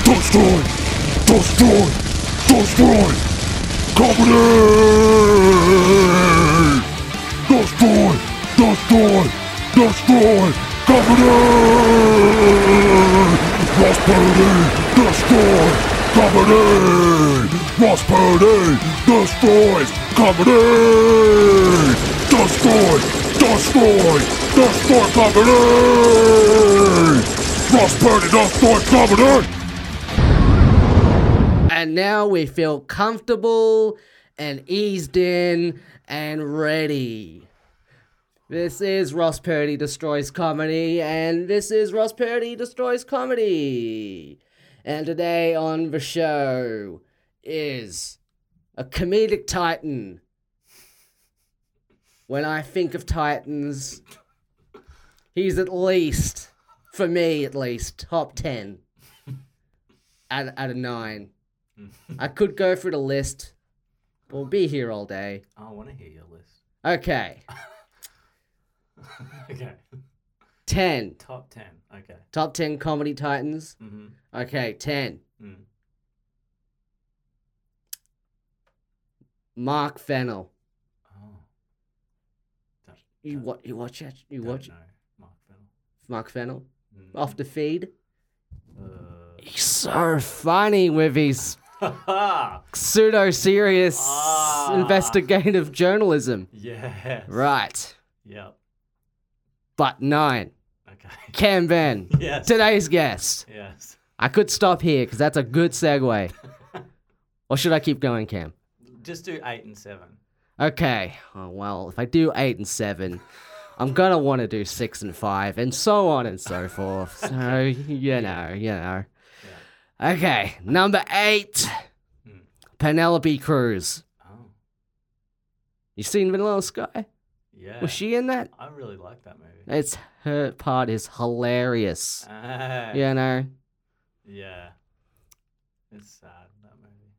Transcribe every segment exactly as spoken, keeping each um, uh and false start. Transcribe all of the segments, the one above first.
Destroy! Destroy! Destroy! Comedy! Destroy! Destroy! Destroy! Comedy! Ross Purdy! Destroy! Comedy! Ross Purdy! Destroys! Comedy! Destroy! Destroy! Destroy comedy! Ross Purdy destroy comedy! And now we feel comfortable and eased in and ready. This is Ross Purdy Destroys Comedy, and this is Ross Purdy Destroys Comedy. And today on the show is a comedic titan. When I think of titans, he's at least, for me at least, top ten out, out of nine. I could go through the list. We'll be here all day. I want to hear your list. Okay. Okay. ten. Top ten. Okay. Top ten comedy titans. Mm-hmm. Okay, ten. Mm. Mark Fennell. Oh. Don't, You don't- what? You watch it? You don't watch know Mark Fennell. Mark Fennell Mm. off the feed? Uh. He's so funny with his Ha pseudo-serious Ah. investigative journalism. Yes. Right. Yep. But nine. Okay. Cam Ben. Yes. Today's guest. Yes. I could stop here because that's a good segue. Or should I keep going, Cam? Just do eight and seven. Okay. Oh, well, if I do eight and seven, I'm going to want to do six and five and so on and so forth. So, you know, you know. Okay. Number eight. Hmm. Penelope Cruz. Oh. You seen Vanilla Sky? Yeah. Was she in that? I really like that movie. It's her part is hilarious. Ah. You know? Yeah. It's sad, that movie.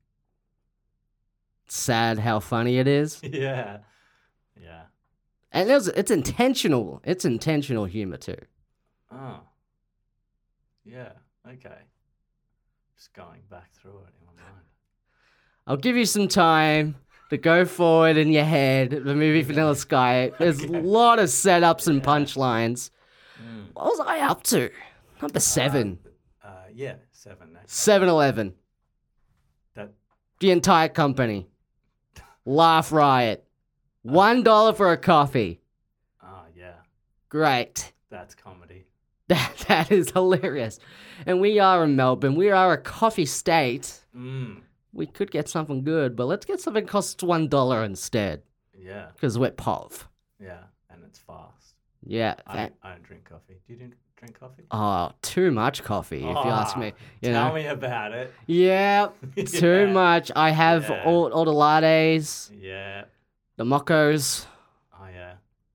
Sad how funny it is. Yeah. Yeah. And it's, it's intentional. It's intentional humor too. Oh. Yeah. Okay. Just going back through it in my mind. I'll give you some time to go forward in your head. The movie Vanilla Sky. There's Okay. a lot of setups and Yeah. punchlines. Mm. What was I up to? Number seven. Uh, yeah, seven. Next. seven eleven. That. The entire company. Laugh Riot. One dollar for a coffee. Oh, yeah. Great. That's comedy. That that is hilarious. And we are in Melbourne. We are a coffee state. Mm. We could get something good, but let's get something that costs one dollar instead. Yeah. Because we're P O V. Yeah. And it's fast. Yeah. I, That, I don't drink coffee. Do you drink, drink coffee? oh, too much coffee, if you ask Ah, me. You Tell know? me about it. Yeah, too Yeah. much. I have Yeah. all, all the lattes, Yeah. the mochos, Oh, yeah.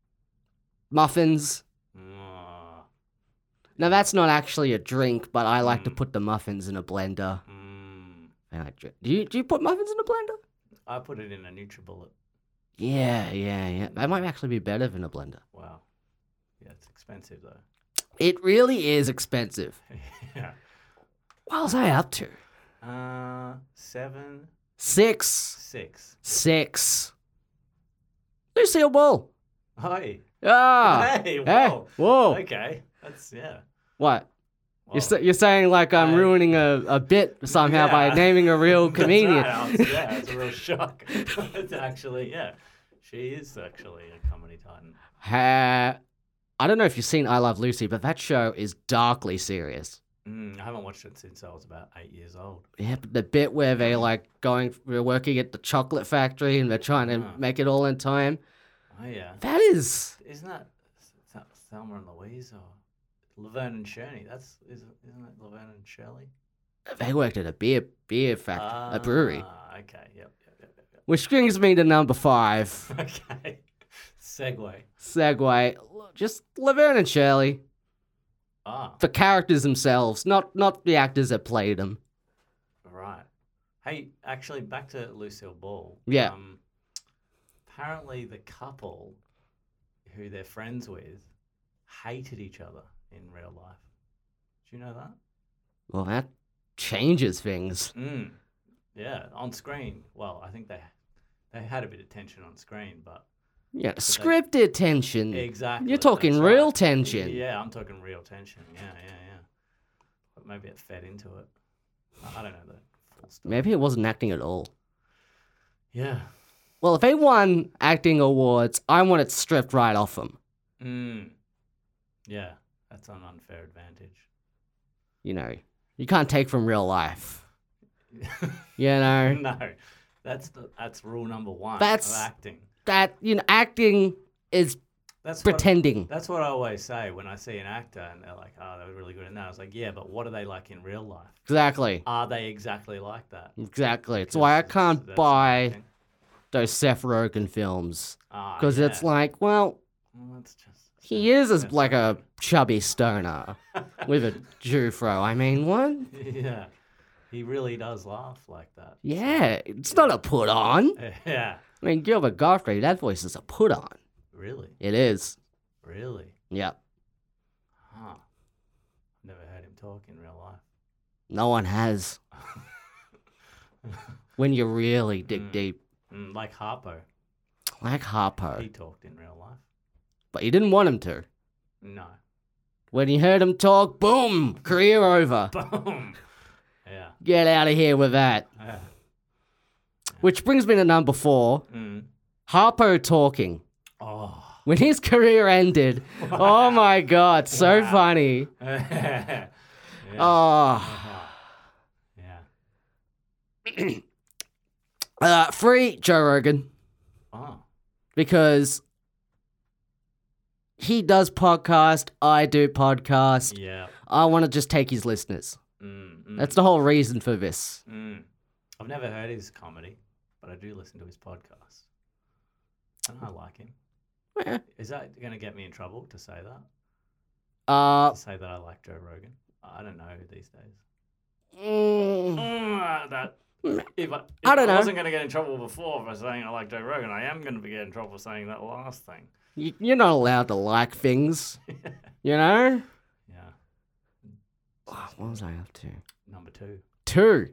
muffins. Mm. Now, that's not actually a drink, but I like to Mm. put the muffins in a blender. Mm. And I drink. Do you, do you put muffins in a blender? I put it in a NutriBullet. Yeah, yeah, yeah. That might actually be better than a blender. Wow. Yeah, it's expensive though. It really is expensive. Yeah. What was I up to? Uh, seven, Six. six. Six. Lucille Ball. Hi. Ah. Hey, Hey. whoa. Whoa. Okay. That's, yeah. What? Whoa. You're, sa- you're saying like I'm I- ruining a, a bit somehow by Yeah. naming a real That's comedian. right, I was- yeah, it's a real shock. It's actually, yeah. She is actually a comedy titan. Ha- I don't know if you've seen I Love Lucy, but that show is darkly serious. Mm, I haven't watched it since I was about eight years old. Yeah, but the bit where they're like going, we're working at the chocolate factory and they're trying to Ah. make it all in time. Oh, yeah. That is, Isn't that Th- Thelma and Louise or Laverne and Shirley? That's, is, isn't it Laverne and Shirley? they worked at a beer beer factory, a brewery. Ah, okay. Yep, yep, yep, yep, Which brings me to number five. yep. Okay. Segue. Segue, just Laverne and Shirley. Ah, The characters themselves, not not the actors that played them. right. Hey, actually, back to Lucille Ball. Yeah. Um, apparently, the couple who they're friends with hated each other in real life. Do you know that? Well, that changes things. Mm. Yeah, on screen. Well, I think they they had a bit of tension on screen, but Yeah, scripted tension. exactly. You're talking that's real right. tension. Yeah, I'm talking real tension. Yeah, yeah, yeah. But maybe it fed into it. I I don't know the full story. Maybe it wasn't acting at all. Yeah. Well, if they won acting awards, I want it stripped right off them. Mm. Yeah, that's an unfair advantage. You know, you can't take from real life. You know, No, that's the that's rule number one That's- of acting. that, you know, acting is That's what, pretending. that's what I always say when I see an actor and they're like, "Oh, they were really good in that." I was like, "Yeah, but what are they like in real life? Exactly. Are they exactly like that?" Exactly. It's why I Because can't that's buy acting. those Seth Rogen films. Ah, Because it's yeah. like, well, Well, that's just he is as Seth like a Rogen. chubby stoner with a Jufro. I mean, what? Yeah, he really does laugh like that. Yeah, it's not a put on. Yeah, I mean, Gilbert Gottfried, that voice is a put on. really, It is. really. Yep. Huh. Never heard him talk in real life. No one has. When you really dig Mm. deep. Mm, like Harpo, Like Harpo. he talked in real life. But you didn't want him to. No. When you heard him talk, boom, career over. Boom. Yeah. Get out of here with that. Yeah. Which brings me to number four. Mm. Harpo talking. Oh. When his career ended, oh my god, so Wow. funny. yeah. Oh. Yeah. Uh, free Joe Rogan. Oh. Because he does podcast, I do podcast. Yeah. I want to just take his listeners. Mm, mm, That's the whole reason for this. mm. I've never heard his comedy, but I do listen to his podcast. And I like him. Eh. Is that going to get me in trouble to say that? Uh, To say that I like Joe Rogan? I don't know these days. mm, Mm, that if I, if I don't know. wasn't going to get in trouble before for saying I like Joe Rogan, I am going to be getting in trouble for saying that last thing. you, you're not allowed to like things, you know? Yeah. Oh, what was I up to? Number two. Two.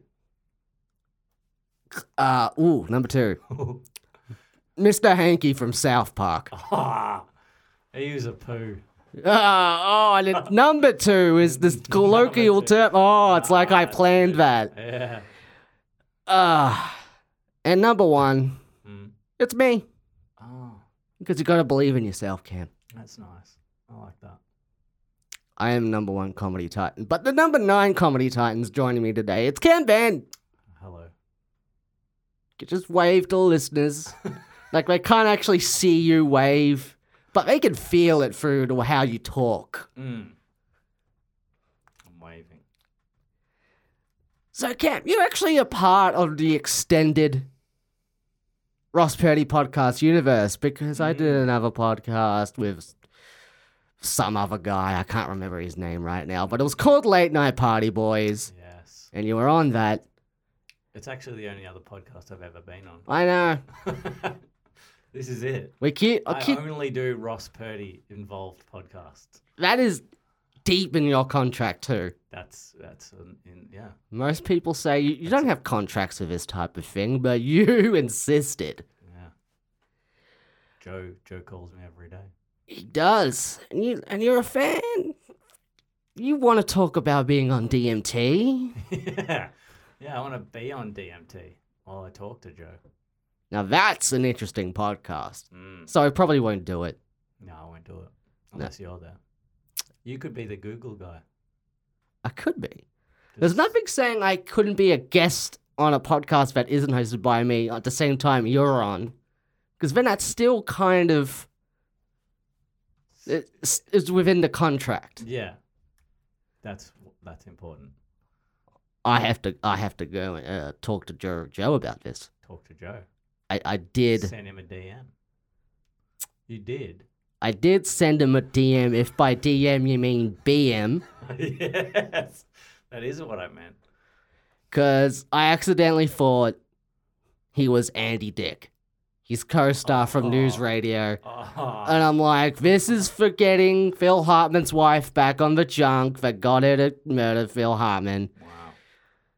Uh, ooh, number two. Mister Hanky from South Park. Ah, he was a poo. Uh, oh, and it, number two is this colloquial Number two. term. Oh, it's like I Ah, planned that. Yeah. Uh, and number one, Mm. it's me. Oh, Because you gotta believe in yourself, Cam. that's nice. I like that. I am number one comedy titan. But the number nine comedy titan's joining me today. It's Ken Ben. Hello. You just wave to the listeners. Like, they can't actually see you wave, but they can feel it through to how you talk. Mm. I'm waving. So, Cam, you're actually a part of the extended Ross Purdy podcast universe because I did another podcast with some other guy. I can't remember his name right now, but it was called Late Night Party Boys, Yes. and you were on that. It's actually the only other podcast I've ever been on. I know. This is it. We keep, I I keep only do Ross Purdy involved podcasts. that is deep in your contract too. That's that's um, in yeah. Most people say you, you don't have contracts for this type of thing, but you insisted. Yeah. Joe Joe calls me every day. He does, and you and you're a fan. You want to talk about being on D M T? yeah. Yeah, I want to be on D M T while I talk to Joe. Now that's an interesting podcast. Mm. So I probably won't do it. No, I won't do it unless you're there. You could be the Google guy. I could be. There's Just- nothing saying I couldn't be a guest on a podcast that isn't hosted by me at the same time you're on, because then that's still kind of it's, it's within the contract. Yeah. That's that's important. I have to I have to go and uh, talk to Joe Joe about this. Talk to Joe. I, I did Send him a D M. You did. I did send him a D M. If by D M you mean B M, Yes. That isn't what I meant. because I accidentally thought he was Andy Dick, his co-star from News Oh. Radio. Oh, And I'm like, this is for getting Phil Hartman's wife back on the junk that got her to murder Phil Hartman. wow.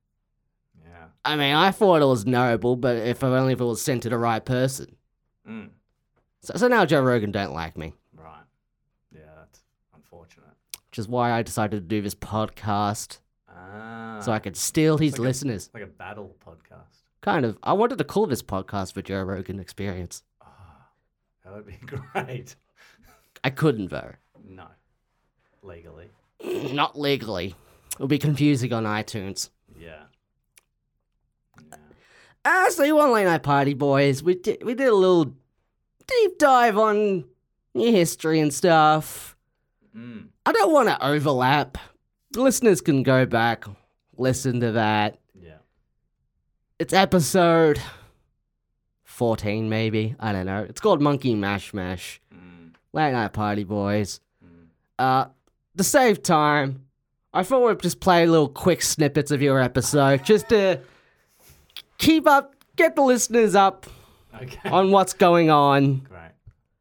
I mean, I thought it was noble, but if only if it was sent to the right person. Mm. So, so now Joe Rogan don't like me, Right. Yeah, that's unfortunate. which is why I decided to do this podcast Ah. so I could steal his like a- listeners. Like a battle podcast. Kind of. I wanted to call this podcast the Joe Rogan Experience. Oh, that would be great. I couldn't though. No. Legally. Not legally. It'll be confusing on iTunes. Yeah. Yeah. Ah, so you want late night party, boys? We did we did a little deep dive on your history and stuff. Mm. I don't want to overlap. Listeners can go back, listen to that. Yeah. It's episode fourteen, maybe. I don't know. It's called Monkey Mash Mash. Mm. Late night party, boys. Mm. Uh, to save time, I thought we'd just play little quick snippets of your episode just to keep up, get the listeners up Okay. on what's going on. Great.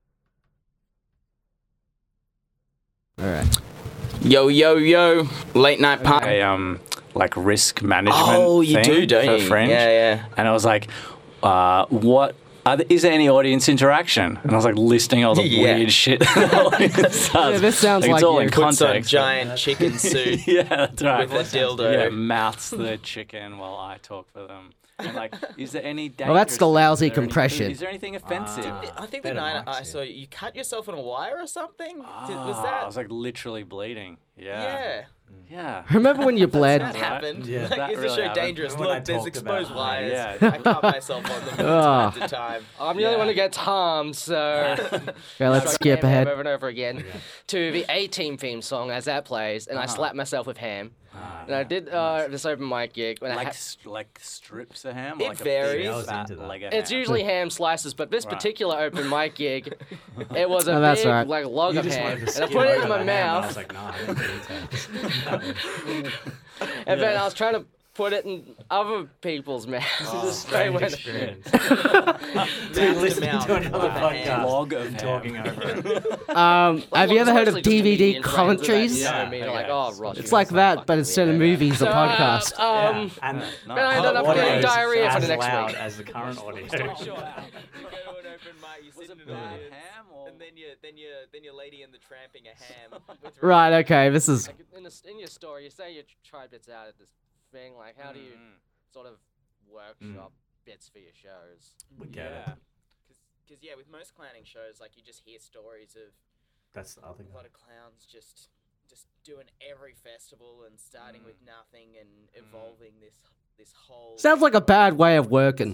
All right. Yo, yo, yo, late night party. a um like risk management Oh, you thing do, don't for you? Fringe. Yeah, yeah. And I was like, uh, what? Are there, is there any audience interaction? And I was like listing all the Yeah. weird shit. that the audience does. Yeah, this sounds it's like all you. in Puts on context. giant chicken suit yeah, that's right. with a dildo. Yeah, mouths the chicken while I talk for them. And like, is there any? Well, that's the dangerous- lousy is there any- compression. Is there anything offensive? Ah. I think the Better night mics, I yeah. saw you cut yourself on a wire or something. Did, was Ah, that? I was like literally bleeding. Yeah. yeah. Yeah. Remember when you bled? That happened. Yeah. Like, That is the really show happened. dangerous? Remember when Look, I there's talked exposed about- wires. Yeah. I cut myself on them from Ah. time to time. I'm the only Yeah. one who gets harmed, so Okay, let's skip ahead. over and over again to the A-Team theme song as that plays, and I slapped myself with ham. Ah, And I did uh, this open mic gig when I Like ha- s- like strips of ham. It or like varies. A I big was fat into that. leg of it's ham? usually ham slices, but this Right. particular open mic gig, it was a Oh, that's big right. like log You of just ham, wanted to and I skim put it over in my the ham, and I mouth, was like, nah, I don't need to. and then I was trying to put it in other people's mouths. Oh, Just straight strange went- experience. Mouth Dude, to listening mouth to another with a ham. podcast Log of and ham. talking over it. Um, have you ever heard of Mostly just D V D comedian friends that commentaries? know Yeah, me, they're okay. like, oh, Ross, It's you're like so that, fucking but instead of weird." movies, a So, podcast. Uh, um, yeah. And then I ended up the getting audio's diarrhea for as the next loud week. as the current audio. You go to an open mic, you sit in an bad audience, ham or- and then you then you then your lady in the tramping a ham. With Right, okay, this is... Like, in, the, in your story, you say you try bits out of this thing. Like, how do you Mm. sort of workshop bits for your shows? We get Yeah. it. Because yeah, with most clowning shows, like you just hear stories of That's the other a lot guy. of clowns just just doing every festival and starting with nothing and evolving this this whole Sounds like a bad way of working.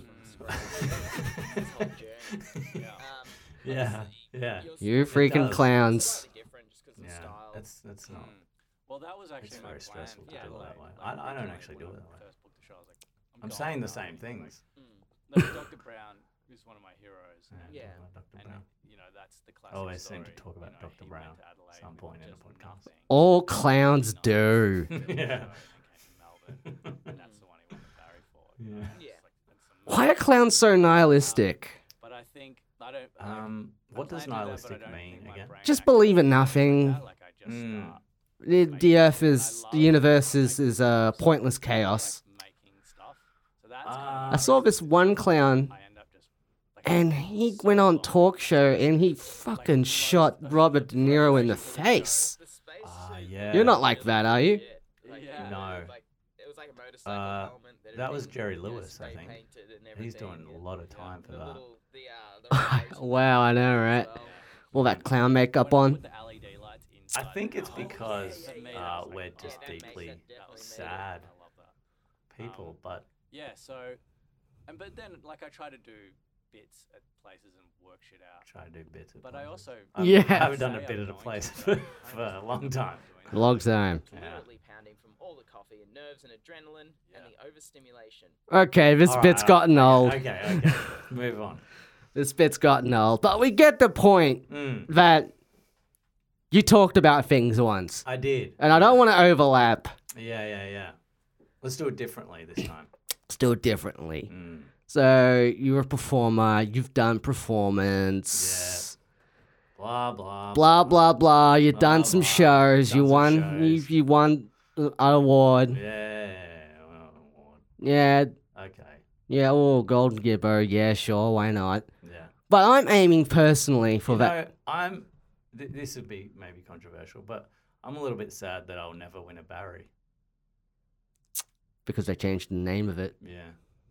this whole journey. Um, Yeah, obviously, yeah. your You story freaking does. clowns. slightly different just 'cause of the Yeah, style. that's that's not. Mm. Well, that was actually It's my very plan. stressful to Yeah, do it like- that way. like I- I don't originally actually when do I it that way. first booked the show, I was like, I'm, I'm going saying the now. same things. Mm. Like, Doctor Brown, who's one of my heroes. And, Yeah. Doctor and Brown. you know, that's the classic always story. seem to talk about you know, Doctor he Brown went to Adelaide some with point in a just podcast. nothing. All clowns do. Yeah. And came to Melbourne, and that's the one he went to Barry for. you know, Yeah. it's Yeah. like- and some Why are clowns so nihilistic? But I think I don't. like, Um, I what does plan to do that, but I nihilistic don't mean think my again? brain Just actually believe in works like nothing. that, like, I just Mm. start, The, like, the earth I is... love, The universe like, is, is uh, pointless chaos. like, making stuff. So that's Ah. I saw this one clown, I end up just, like, and he went on talk show, and he fucking shot Robert De Niro in the face. The space Ah, suit yeah. You're not like that, are you? shit. Like, Yeah. it No. was like, it was like a motorcycle Uh, helmet that, had that was been, Jerry you know, Lewis, I spray think. painted and He's everything, doing a and lot of time for the that. little- the, uh, the rays Wow, I know, right? as well. All that clown makeup When I on. put the L E D lights I inside think the it's car, because for me, uh, that was we're like, just oh, that makes deeply that definitely made it. sad I love that. people, Um, but Yeah, so, and but then like I try to do bits at places and work shit out. try to do bits of But I places. also I'm- Yeah. I haven't done say a I'm bit at a going place to, for, but for I a don't long feel time. like doing Long time. Yeah. Fluidly pounding from all the coffee and nerves and adrenaline and Yeah. the overstimulation. Okay, this All bit's right, gotten okay, old. Okay, okay. Move on. This bit's gotten old. But we get the point Mm, that you talked about things once. I did. And I don't want to overlap. Yeah, yeah, yeah. Let's do it differently this time. Let's do it differently. Mm. So, you're a performer. You've done performance. Blah, blah. Blah, blah, blah. You've Blah, done some blah. shows. Done You some won. You, shows. you won an award. Yeah. well, Yeah. Okay. Yeah, oh, Golden Gibbo, yeah, sure, why not? Yeah. But I'm aiming personally for You that. know, I'm. Th- this would be maybe controversial, but I'm a little bit sad that I'll never win a Barry. Because they changed the name of it. Yeah.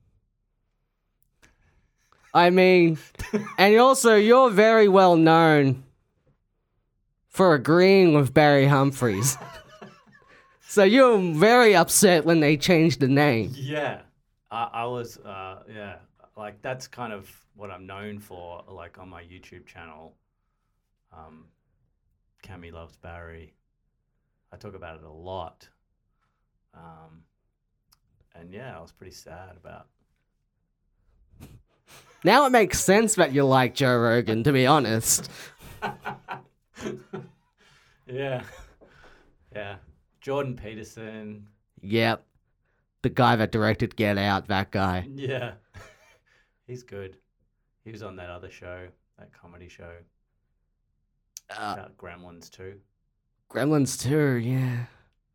I mean, and also, you're very well known for agreeing with Barry Humphries. So you're very upset when they changed the name. Yeah. I, I was. Uh, yeah. Like that's kind of what I'm known for. Like on my YouTube channel. Um, Cammy loves Barry. I talk about it a lot. Um, and yeah, I was pretty sad about. Now it makes sense that you like Joe Rogan, to be honest. Yeah. Yeah. Jordan Peterson. Yep. The guy that directed Get Out, that guy. Yeah. He's good. He was on that other show, that comedy show Uh, about Gremlins too. Gremlins two, yeah.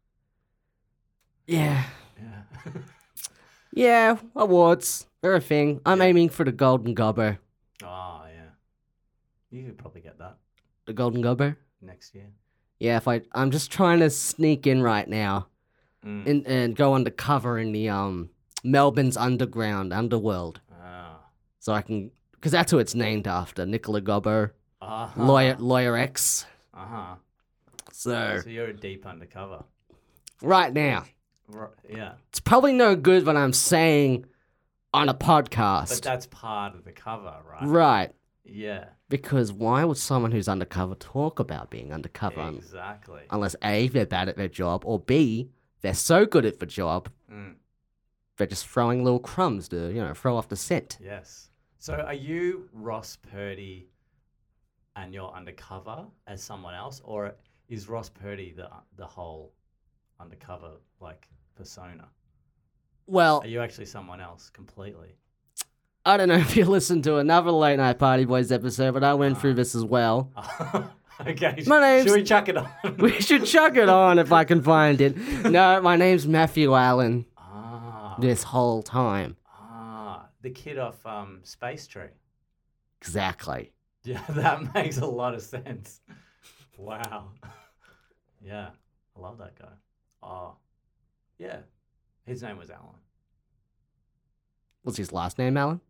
Yeah. Yeah. Yeah, awards. They're a thing. I'm Yeah. aiming for the Golden Gobbo. Oh, yeah. You could probably get that The Golden Gobbo? next year. Yeah, if I... I'm just trying to sneak in right now Mm. and, and go undercover in the um Melbourne's underground, underworld. Ah. So I can... Because that's who it's named after. Nicola Gobbo. Uh-huh. Lawyer, Lawyer X. Uh-huh. So, So you're a deep undercover. right now, Ri- Yeah. it's probably no good what I'm saying on a podcast. But that's part of the cover, right? Right. Yeah. Because why would someone who's undercover talk about being undercover un- Exactly. unless A, they're bad at their job, or B, they're so good at the job, Mm. they're just throwing little crumbs to, you know, throw off the scent. Yes. So are you Ross Purdy and you're undercover as someone else, or is Ross Purdy the the whole undercover like persona? Well, Are you actually someone else completely? I don't know if you listened to another Late Night Party Boys episode, but I went through this as well. Okay. My name's- Should we chuck it on? We should chuck it on if I can find it. No, my name's Matthew Allen ah. this whole time. Ah. The kid off um Space Tree. Exactly. Yeah, that makes a lot of sense. Wow. Yeah, I love that guy. Oh, yeah. His name was Alan. What's his last name, Alan?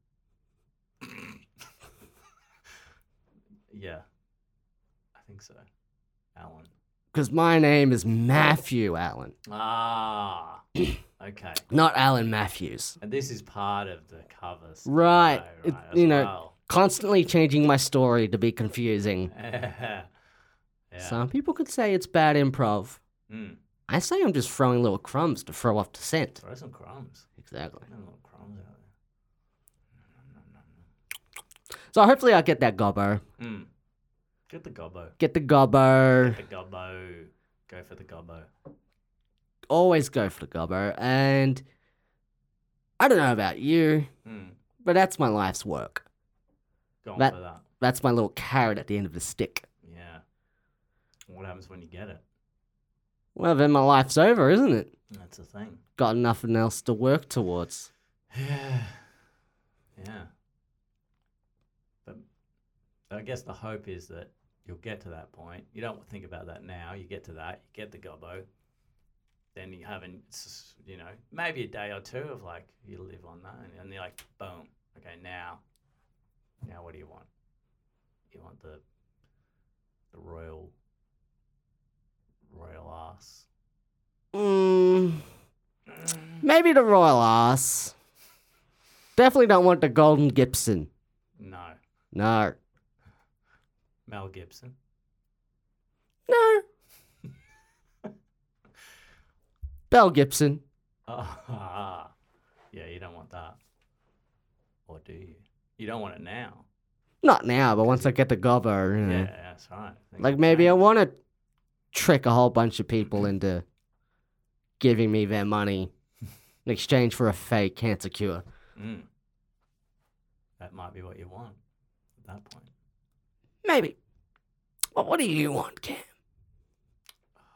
Yeah, I think so. Alan. Because my name is Matthew Allen, Ah, okay. not Alan Matthews. And this is part of the covers. Right. Right, It- right, as you know, well. constantly changing my story to be confusing. Yeah. Yeah. Some people could say it's bad improv. Mm. I say I'm just throwing little crumbs to throw off the scent. Throw some crumbs. Exactly. Throw little crumbs out So hopefully I'll get that gobbo. there. Mm. Get the gobbo. Get the gobbo. Get the gobbo. Go for the gobbo. Always go for the gobbo. And I don't know about you, Mm. but that's my life's work. Go on That- for that. That's my little carrot at the end of the stick. Yeah. What happens when you get it? Well, then my life's over, isn't it? That's the thing. Got nothing else to work towards. Yeah. Yeah. But I guess the hope is that you'll get to that point. You don't think about that now. You get to that. You get the gobbo. Then you haven't, s- you know, maybe a day or two of like, you live on that. And, and you're like, boom. Okay, now. Now what do you want? You want the the royal, royal ass. Mm, maybe the royal ass. Definitely don't want the golden Gibson. No. No. Mel Gibson. No. Belle Gibson. Ah, yeah, you don't want that. Or do you? You don't want it now. Not now, but once I get the gobbo, you know. Yeah, that's right. Things Like will maybe I change. want to trick a whole bunch of people into giving me their money in exchange for a fake cancer cure. Mm. That might be what you want at that point. Maybe. Well, what do you want, Cam?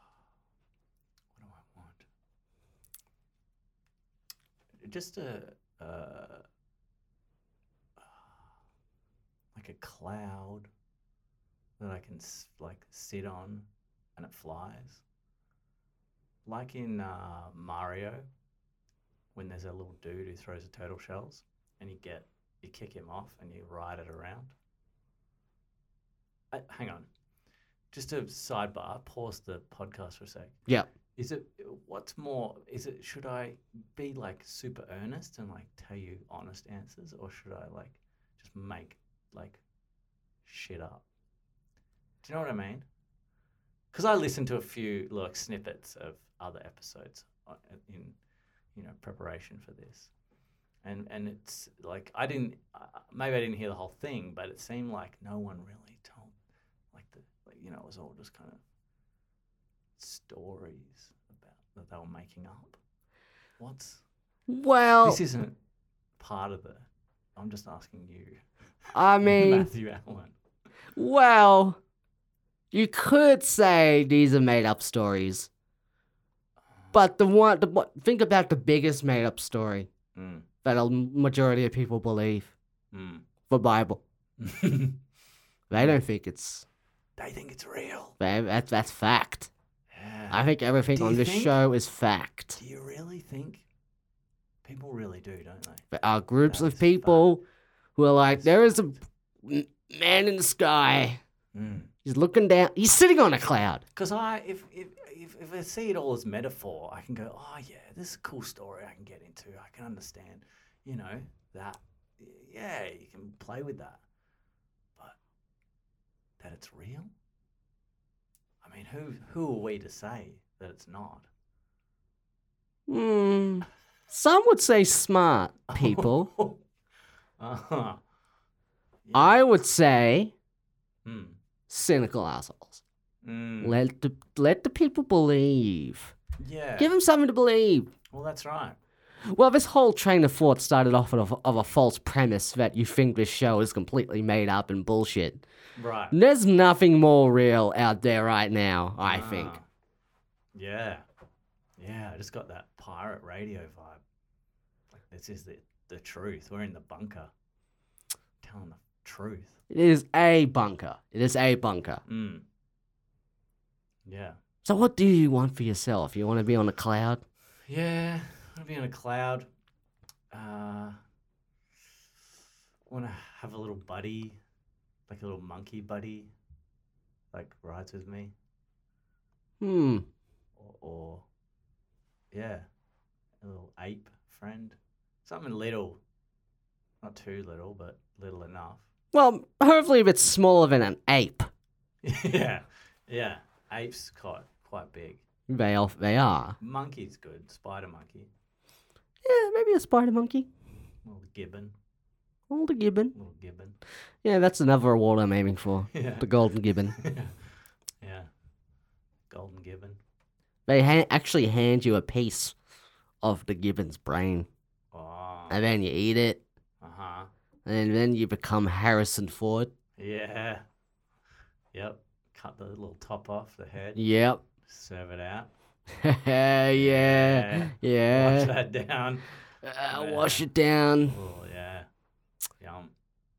What do I want? Just a uh, like a cloud that I can s- like sit on and it flies. Like in uh, Mario, when there's a little dude who throws the turtle shells and you get you kick him off and you ride it around. Uh, hang on, just a sidebar. Pause the podcast for a sec. Yeah. Is it what's more? Is it should I be like super earnest and like tell you honest answers, or should I like just make like shit up? Do you know what I mean? Because I listened to a few like snippets of other episodes on- in you know preparation for this, and and it's like I didn't uh, maybe I didn't hear the whole thing, but it seemed like no one really told like the like, you know it was all just kind of stories about that they were making up. What's Well, this isn't part of the. I'm just asking you, I mean, Matthew Allen. well, you could say these are made up stories. But the one, the, what- think about the biggest made up story Mm. that a majority of people believe, Mm. the Bible. They don't think it's, They think it's real. they- that's, that's fact. Yeah. I think everything Do on you this think? show is fact. Do you really think? People really do, don't they? There are groups That's of people who are like, That's there is a fact. m- man in the sky. Mm. He's looking down. He's sitting on a cloud. Because I, if, if if if I see it all as metaphor, I can go, oh yeah, this is a cool story I can get into. I can understand, you know, that. Yeah, you can play with that. But that it's real. I mean, who who are we to say that it's not? Hmm. Some would say smart people. uh-huh. Yeah. I would say Hmm. cynical assholes. Mm. Let the let the people believe. Yeah. Give them something to believe. Well, that's right. Well, this whole train of thought started off of, of a false premise that you think this show is completely made up and bullshit. Right. There's nothing more real out there right now, I think. Ah. Yeah. Yeah, I just got that pirate radio vibe. Like, this is the, the truth. We're in the bunker. Telling the truth. It is a bunker. It is a bunker. Mm. Yeah. So what do you want for yourself? You want to be on a cloud? Yeah. I want to be on a cloud. Uh, want to have a little buddy. Like a little monkey buddy. Like, rides with me. Hmm. Or, or yeah, a little ape friend. Something little. Not too little, but little enough. Well, hopefully if it's smaller than an ape. yeah, yeah. Apes quite quite big. They are. They are. Monkey's good. Spider monkey. Yeah, maybe a spider monkey. Little gibbon. Older gibbon. Little gibbon. Yeah, that's another award I'm aiming for. Yeah. The golden gibbon. yeah. Golden gibbon. They ha- actually hand you a piece of the gibbon's brain, Oh. and then you eat it, Uh huh. and then you become Harrison Ford. Yeah. Yep. Cut the little top off the head. Yep. Serve it out. yeah, yeah, Wash yeah. that down. Uh, wash it down. Oh yeah. Yum.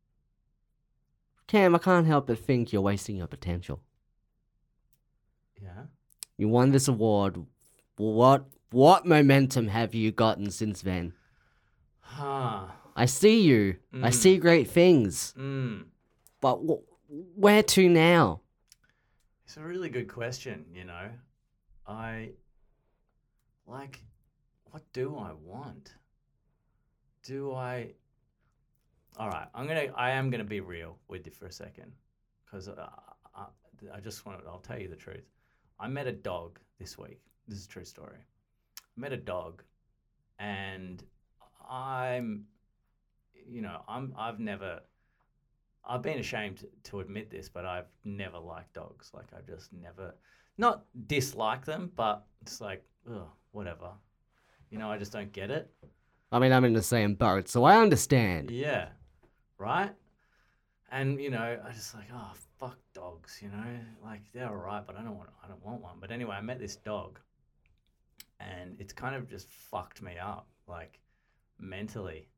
Cam, I can't help but think you're wasting your potential. Yeah. You won this award. What what momentum have you gotten since then? Huh. I see you. I Mm. see great things. Mm. But wh- where to now? It's a really good question, you know. I like what do I want? Do I All right, I'm going to I am going to be real with you for a second cuz uh, I, I just want to I'll tell you the truth. I met a dog this week. This is a true story. I met a dog and I'm you know, I'm I've never I've been ashamed to admit this, but I've never liked dogs. Like I just never, not dislike them, but it's like, ugh, whatever. You know, I just don't get it. I mean, I'm in the same boat, so I understand. Yeah, right. And you know, I just like, oh fuck dogs. You know, like they're alright, but I don't want, I don't want one. But anyway, I met this dog, and it's kind of just fucked me up. Like, mentally.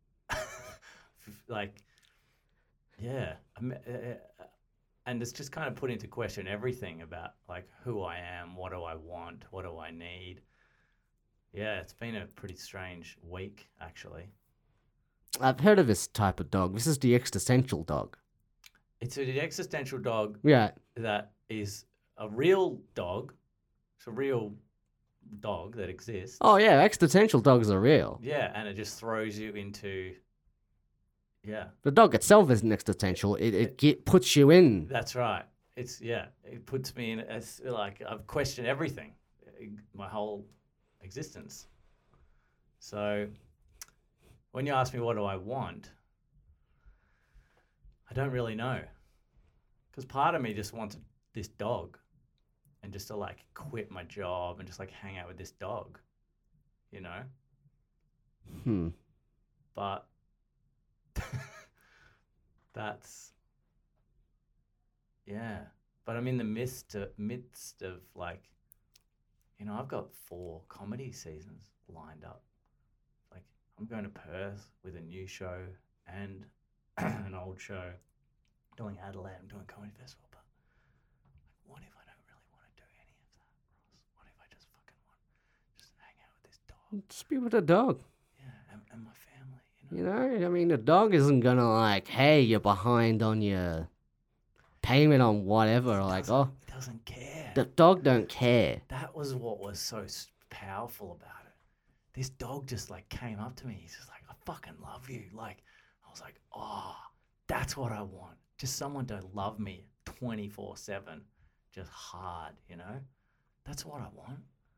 Like, yeah. I mean, uh, and it's just kind of put into question everything about like who I am, what do I want, what do I need. Yeah, it's been a pretty strange week, actually. I've heard of this type of dog. This is the existential dog. It's an existential dog Yeah. that is a real dog. It's a real dog that exists. Oh, yeah, existential dogs are real. Yeah, and it just throws you into, yeah, The dog itself isn't existential. It, it get, puts you in. that's right. It's, yeah, it puts me in, it's like, I've questioned everything, my whole existence. So when you ask me what do I want, I don't really know. Because part of me just wants this dog and just to like quit my job and just like hang out with this dog, you know? Hmm. But that's, yeah. But I'm in the midst of, midst of like, you know, I've got four comedy seasons lined up. Like, I'm going to Perth with a new show and an old show, doing Adelaide, I'm doing Comedy Festival. But like, what if I don't really want to do any of that, Ross? What if I just fucking want just hang out with this dog? Just be with the dog. Yeah, and, and my family, you know? You know, I mean, the dog isn't gonna like, hey, you're behind on your payment on whatever. Like, doesn't, oh, it doesn't care. the dog don't care. That was what was so s- powerful about it. This dog just like came up to me. He's just like, I fucking love you. Like, I was like, oh, that's what I want. Just someone to love me twenty-four seven, just hard, you know? That's what I want.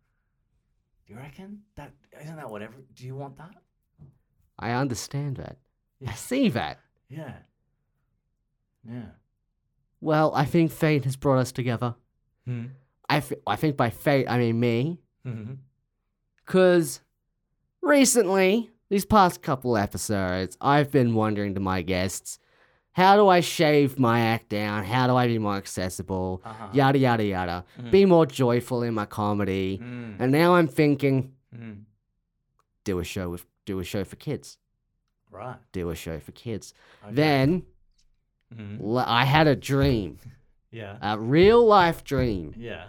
Do you reckon? That, isn't that whatever? Do you want that? I understand that. I Yeah. see that. Yeah. Yeah. Well, I think fate has brought us together. Hmm. I, f- I think by fate, I mean me. Mm-hmm. Because recently, these past couple episodes, I've been wondering to my guests, how do I shave my act down? How do I be more accessible? Uh-huh. Yada, yada, yada. Mhm. Be more joyful in my comedy. Mm. And now I'm thinking, Mm. do a show with, do a show for kids. Right. Do a show for kids. Okay. Then, Mhm. l- I had a dream, Yeah. a real life dream, Yeah.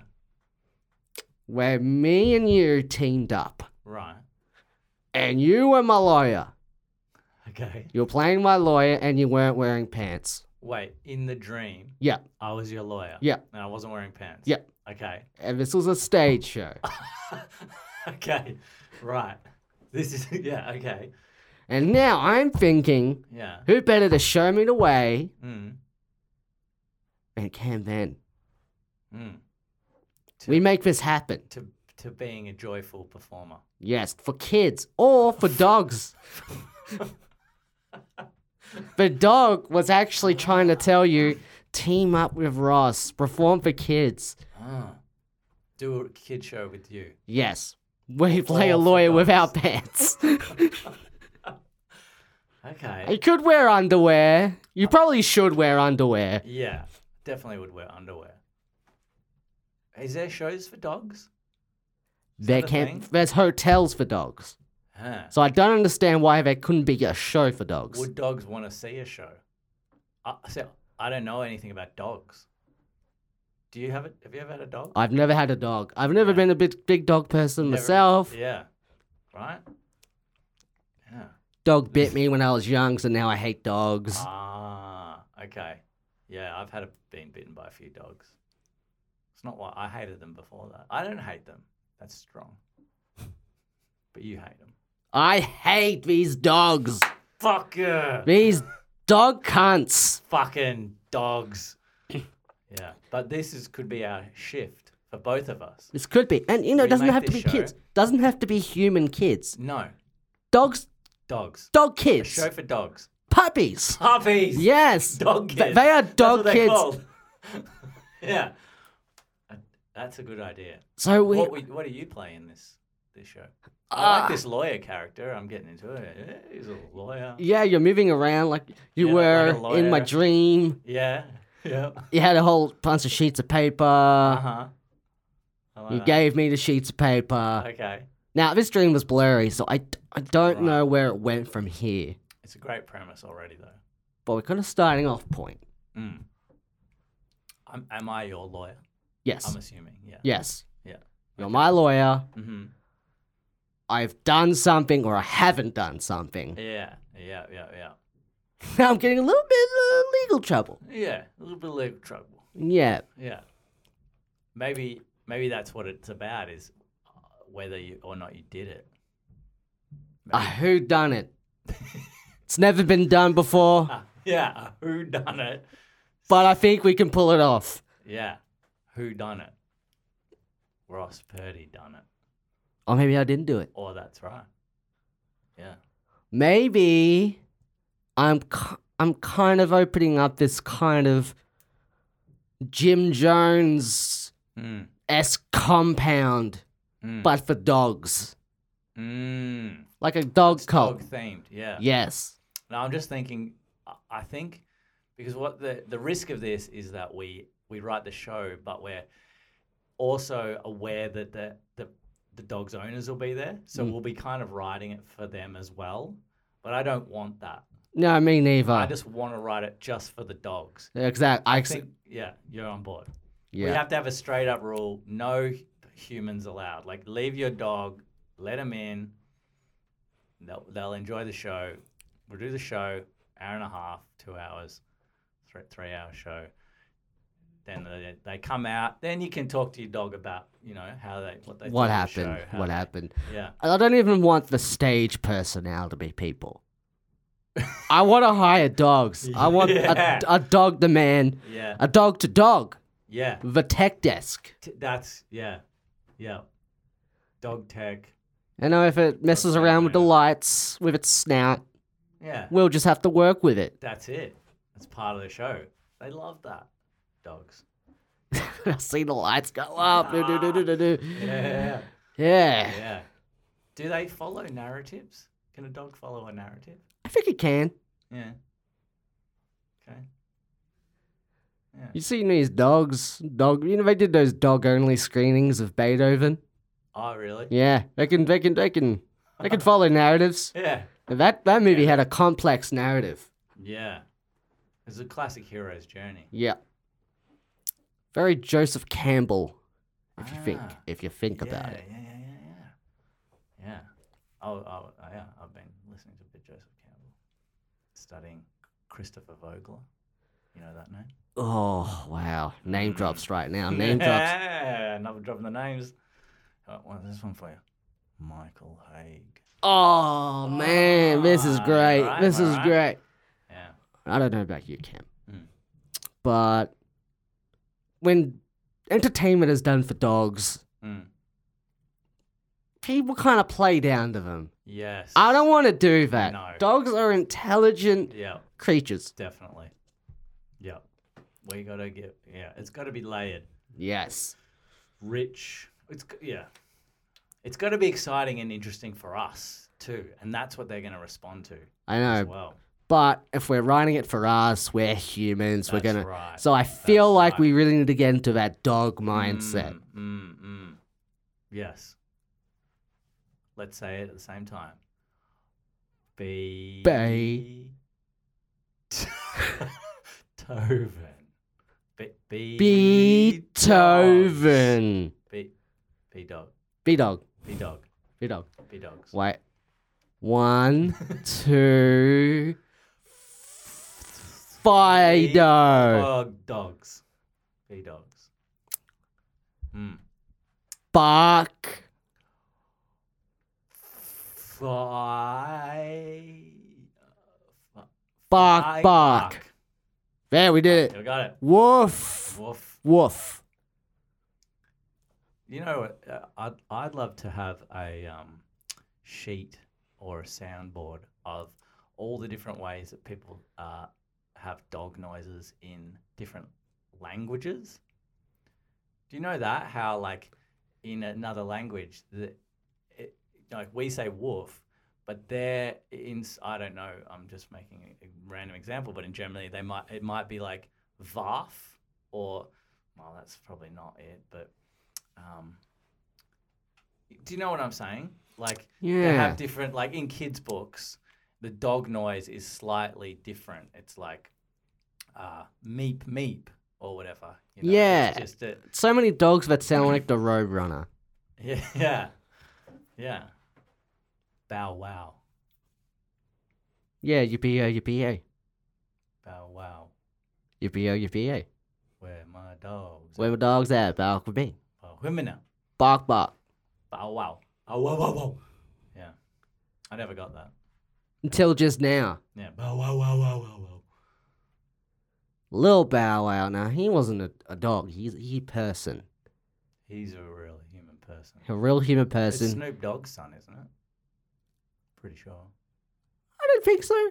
where me and you teamed up. Right. And you were my lawyer. Okay. You were playing my lawyer and you weren't wearing pants. Wait, in the dream, Yeah, I was your lawyer. Yeah. And I wasn't wearing pants. Yeah. Okay. and this was a stage show. Okay. Right. This is yeah. Okay. And now I'm thinking, Yeah. who better to show me the way Mm. than Cam Van? Mm. To, We make this happen. to to being a joyful performer. Yes, for kids or for dogs. The dog was actually trying to tell you, team up with Ross, perform for kids. Ah. Do a kid show with you. Yes, we play a Or for lawyer dogs. without pants. Okay. You could wear underwear. You probably should wear underwear. Yeah. Definitely would wear underwear. Is there shows for dogs? Is There that a can't. thing? There's hotels for dogs. Huh. So I don't understand why there couldn't be a show for dogs. Would dogs want to see a show? I, so, I don't know anything about dogs. Do you have it? Have you ever had a dog? I've never had a dog. I've never Yeah. been a big big dog person Never- myself. Yeah. Right? Yeah. Dog bit me when I was young, so now I hate dogs. Ah, okay. Yeah, I've had a, been bitten by a few dogs. It's not why I hated them before that. I don't hate them. That's strong. But you hate them. I hate these dogs. Fuck yeah. These dog cunts. Fucking dogs. Yeah. But this is could be our shift for both of us. This could be, and you know, it We doesn't make have to be this show. kids. Doesn't have to be human kids. No. Dogs, Dogs. dog A kids, show for dogs. puppies. Puppies. Yes, Dog Th- kids. they are That's dog what they're kids. called. Yeah. Uh, That's a good idea. So we, What, we, what do you play in this this show? I Ah. like this lawyer character. I'm getting into it. Yeah, he's a lawyer. yeah, you're moving around like you Yeah, were like a in my lawyer. dream. Yeah. Yeah. You had a whole bunch of sheets of paper. Uh huh. You gave me the sheets of paper. Okay. Now, this dream was blurry, so I, I don't Right. know where it went from here. It's a great premise already, though. But we're kind of starting off point. Mm. I'm, am I your lawyer? Yes. I'm assuming, yeah. Yes. Yeah. You're my lawyer. Mm-hmm. I've done something or I haven't done something. Yeah, yeah, yeah, yeah. Now I'm getting a little bit of uh, legal trouble. Yeah, a little bit of legal trouble. Yeah. Yeah. Maybe maybe that's what it's about, is uh, whether you or not you did it. A who done it? It's never been done before, Ah, yeah, who done it? but I think we can pull it off. Yeah, who done it? Ross Purdy done it. Or maybe I didn't do it. Oh, that's right. Yeah. Maybe I'm ki- I'm kind of opening up this kind of Jim Jones Mm. esque compound, Mm. but for dogs, Mm. like a dog It's cult. dog themed, yeah. Yes. Now I'm just thinking. I- I think because what the the risk of this is that we we write the show, but we're also aware that the the the dog's owners will be there, so Mm. we'll be kind of writing it for them as well. But I don't want that. No, me neither. I just want to write it just for the dogs. Exactly. I I ex- think, yeah, you're on board. We yeah. have to have a straight up rule: no humans allowed. Like, leave your dog, let them in. They'll they'll enjoy the show. We'll do the show, hour and a half, two hours, three three hour show. Then they, they come out. Then you can talk to your dog about, you know, how they what they What thought of the happened? show, how What they- happened? Yeah. I don't even want the stage personnel to be people. I want to hire dogs. I want Yeah. a, a dog to man, Yeah. a dog to dog, Yeah. the tech desk. T- that's yeah. Yeah. Dog tech. You know, if it messes Okay, around with the yeah. lights, with its snout, Yeah. we'll just have to work with it. That's it. That's part of the show. They love that. Dogs. I see the lights go up. Do, do, do, do, do, do. Yeah. Yeah. Yeah. Do they follow narratives? Can a dog follow a narrative? I think it can. Yeah. Okay. Yeah. You seen these dogs? Dog. You know they did those dog-only screenings of Beethoven. Oh, really? Yeah, they can. They can. They can. They can follow narratives. Yeah. That that movie had a complex narrative. Yeah. It's a classic hero's journey. Yeah. Very Joseph Campbell, if you think Ah, if you think yeah, about it. Yeah, yeah, yeah, yeah. Yeah. Oh, oh, oh, yeah. I've been listening to a bit Joseph Campbell, studying Christopher Vogler. You know that name? Oh wow! Name Mm. drops right now. Name drops. Yeah, another dropping the names. Oh, well, this one for you. Michael Haig. Oh man, this is Ah, great. right, This is right. great. Yeah. I don't know about you, Cam, Mm. but when entertainment is done for dogs, Mm. people kind of play down to them. Yes. I don't want to do that. No. Dogs are intelligent Yeah, creatures. definitely. Yeah. We gotta get. Yeah, it's got to be layered, Yes. rich. It's g- yeah. It's got to be exciting and interesting for us too, and that's what they're gonna respond to I as know. well. But if we're writing it for us, we're humans. we're That's gonna. right. So I feel That's like right. we really need to get into that dog mindset. Mm, mm, mm. Yes. Let's say it at the same time. Be. Be- Toven. Be. Be. Beethoven. Be. Be dog. B dog. Be dog. B dog. Be dogs. Wait. One, two, Fido. Dog dogs. Be dogs. Hmm. Bark. Fly. Bark, bark. There, we did You it. got it. Woof. Woof. Woof. You know what? uh, I'd, I'd love to have a um, sheet or a soundboard of all the different ways that people uh, have dog noises in different languages. Do you know that? How, like, in another language, the, it, like we say woof, but they're in, s- I don't know, I'm just making a, a random example, but in Germany, they might it might be like varf or, well, that's probably not it, but um, do you know what I'm saying? Like Yeah. they have different. Like in kids' books, the dog noise is slightly different. It's like uh, meep meep or whatever. You know? Yeah. It's just a, So many dogs that sound like the Roadrunner. yeah, yeah, yeah. Bow wow, Yeah, yippee-yo, yippee-yo. bow wow. Yippee-yo, yippee-yo. Where my dogs? Where my dog's at? Bark with me. Bow with me now. Bark, bark. Bow wow. Oh wow wow wow. Yeah, I never got that. Until just now. Yeah. Bow wow wow wow wow wow. Lil Bow Wow. Now, he wasn't a, a dog. He's he person. He's a real human person. A real human It's person. Snoop Dogg's son, isn't it? Pretty sure. I don't think so.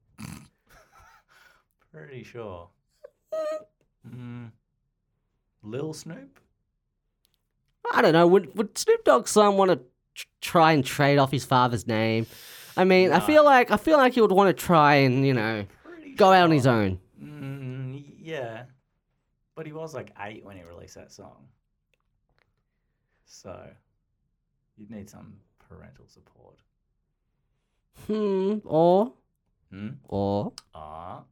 Pretty sure. Mm. Lil Snoop? I don't know. Would would Snoop Dogg's son want to tr- try and trade off his father's name? I mean, I No. feel like I feel like he would want to try and you know Pretty go out on sure. his own. Mm, yeah. But he was like eight when he released that song. So, you'd need some parental support. Hmm. Or Hmm? or Ah,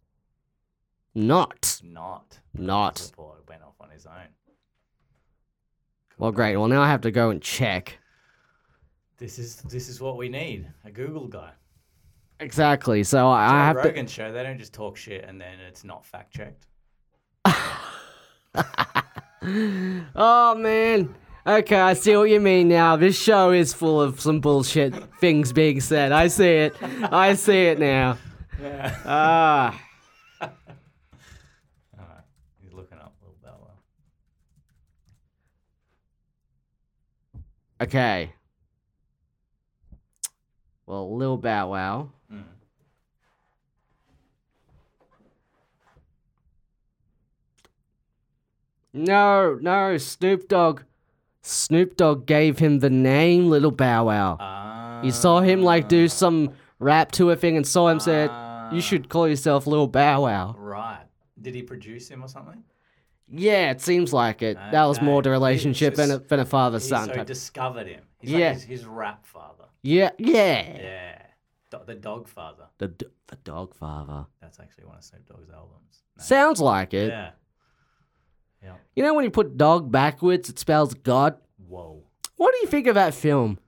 not. not. Not. Support went off on his own. Well, great. Well, now I have to go and check. This is this is what we need. A Google guy. Exactly. So I, I Joe have Rogan show, they don't just talk shit and then it's not fact checked. to. Oh man. Okay, I see what you mean now. This show is full of some bullshit things being said. I see it. I see it now. Yeah. Ah. Alright. He's looking up Lil Bow Wow. Okay. Well, Lil Bow Wow. Mm. No, no, Snoop Dogg. Snoop Dogg gave him the name Little Bow Wow. Ah. You saw him like do some rap to a thing and saw him said, "You should call yourself Little Bow Wow." Right. Did he produce him or something? Yeah, it seems like it. That was more the Okay. relationship He's than a, just- than a father He son so type. discovered him. He's Yeah. like his, his rap father. Yeah, yeah. Yeah. Do- the dog father. The d- the dog father. That's actually one of Snoop Dogg's albums. No. Sounds like it. Yeah. Yeah. You know when you put dog backwards, it spells God. Whoa. What do you think of that film?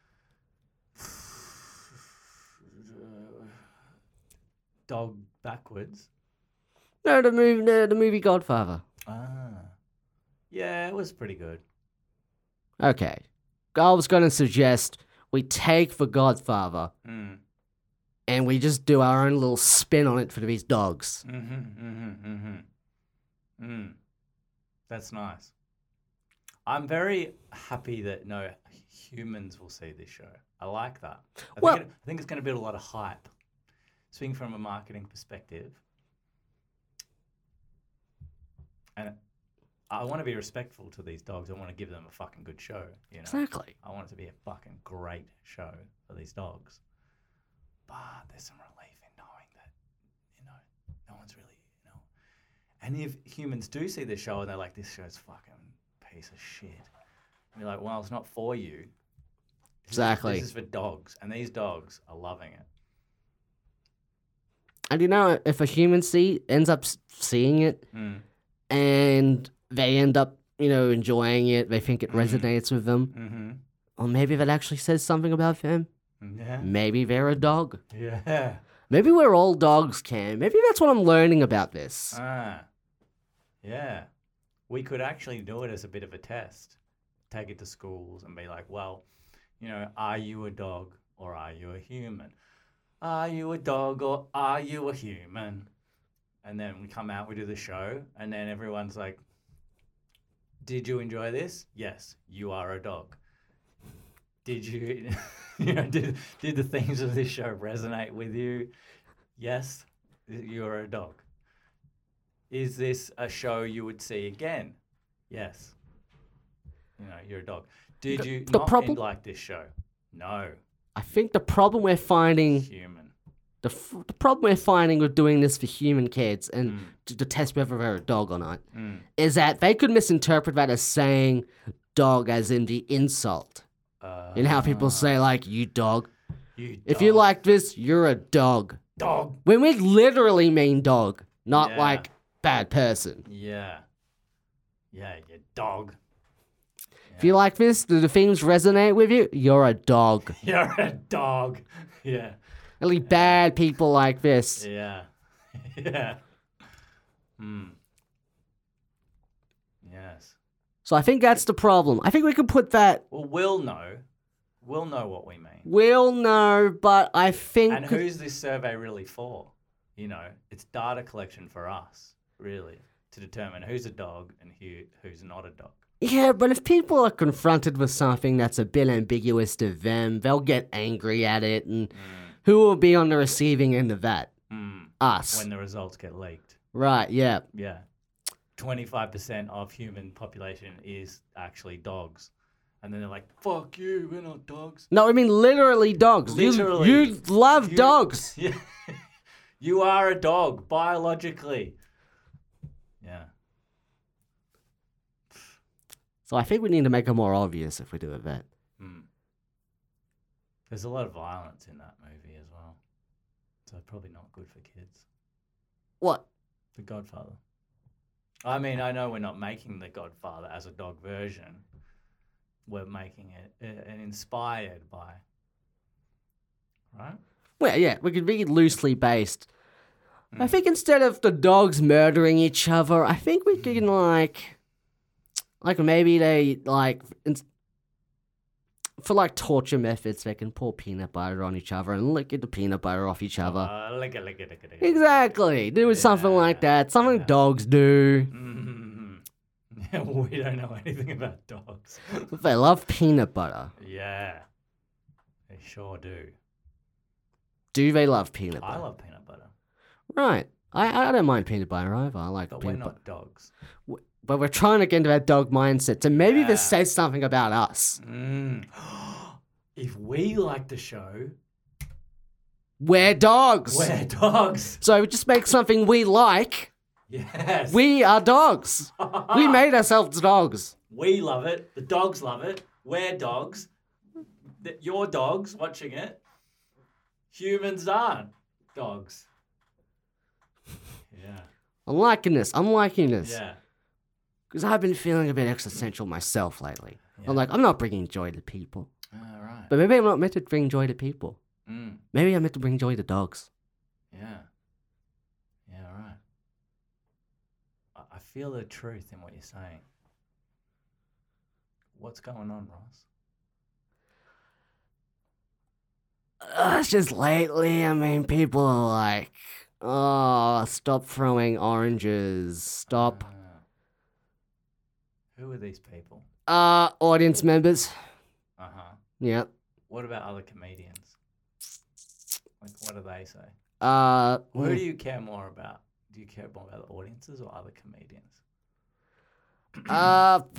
Dog backwards. No, the movie, the, the movie Godfather. Ah. Yeah, it was pretty good. Okay, I was going to suggest we take the Godfather Mm. and we just do our own little spin on it for these dogs. Mm-hmm, mm-hmm, mm-hmm. Mm. That's nice. I'm very happy that no humans will see this show. I like that. I, Well- think, it, I think it's going to build a lot of hype. Speaking from a marketing perspective, and I want to be respectful to these dogs. I want to give them a fucking good show. You know, Exactly. I want it to be a fucking great show for these dogs. But there's some relief in knowing that, you know, no one's really, you know. And if humans do see this show and they're like, this show's fucking piece of shit, and you're like, well, it's not for you. This is- Exactly. this is for dogs, and these dogs are loving it. And you know, if a human see ends up s- seeing it Mm. and they end up, you know, enjoying it, they think it resonates with them, Mm-hmm. or maybe that actually says something about them. Yeah. Maybe they're a dog. Yeah. Maybe we're all dogs, Cam. Maybe that's what I'm learning about this. Ah. Yeah. We could actually do it as a bit of a test. Take it to schools and be like, well, you know, are you a dog or are you a human? Are you a dog or are you a human? And then we come out, we do the show, and then everyone's like, did you enjoy this? Yes, you are a dog. Did you, you know, did, did the themes of this show resonate with you? Yes, you're a dog. Is this a show you would see again? Yes. You know, you're a dog. Did The- you the not problem- like this show? No. I think the problem we're finding, Human. the, f- the problem we're finding with doing this for human kids and Mm. to, to test whether they're a dog or not, Mm. is that they could misinterpret that as saying dog as in the insult. Uh, You know how people say, like, you dog? you If you dog. like this, you're a dog. dog. When we literally mean dog, not Yeah. like bad person. Yeah. Yeah, you dog. If you like this, do the themes resonate with you? You're a dog. You're a dog. Yeah. Only bad people like this. Yeah. yeah. Hmm. Yes. So I think that's the problem. I think we could put that. Well, we'll know. We'll know what we mean. We'll know, but I think. And who's this survey really for? You know, it's data collection for us, really, to determine who's a dog and who who's not a dog. Yeah, but if people are confronted with something that's a bit ambiguous to them, they'll get angry at it, and who will be on the receiving end of that? Mm. Us. When the results get leaked. Right, yeah. Yeah. twenty-five percent of human population is actually dogs. And then they're like, fuck you, we're not dogs. No, I mean literally dogs. You- Literally. You, love You- dogs. Yeah. You are a dog, biologically. Yeah. So I think we need to make it more obvious if we do a vet. Mm. There's a lot of violence in that movie as well. So probably not good for kids. What? The Godfather. I mean, I know we're not making The Godfather as a dog version. We're making it uh, and inspired by. Right? Well, yeah, we could be loosely based. I Mm. think instead of the dogs murdering each other, I think we can like, like maybe they like, ins- for like torture methods, they can pour peanut butter on each other and lick the peanut butter off each other. Uh, lick it, lick it, lick it, lick it. Exactly, do something like Yeah, that. Something yeah. dogs do. Mhm. Yeah, we don't know anything about dogs. They love peanut butter. Yeah, they sure do. Do they love peanut butter? I love peanut butter, Right. I, I don't mind peanut butter either. I like but we're peanut butter. not dogs. But we're trying to get into that dog mindset. So maybe Yeah. this says something about us. Mm. If we like the show, We're dogs. we're dogs. So just make something we like. Yes. We are dogs. We made ourselves dogs. We love it. The dogs love it. We're dogs. Th- You're dogs watching it. Humans aren't dogs. Yeah. I'm liking this. I'm liking this. Yeah. Because I've been feeling a bit existential myself lately. Yeah. I'm like, I'm not bringing joy to people. All right. But maybe I'm not meant to bring joy to people. Mm. Maybe I'm meant to bring joy to dogs. Yeah. Yeah, right. I, I feel the truth in what you're saying. What's going on, Ross? Uh, it's just lately, I mean, people are like, oh, stop throwing oranges. Stop. Ah. Who are these people? Uh, audience members. Uh huh. Yeah. What about other comedians? Like, what do they say? Uh, Who do you care more about? Do you care more about the audiences or other comedians? uh,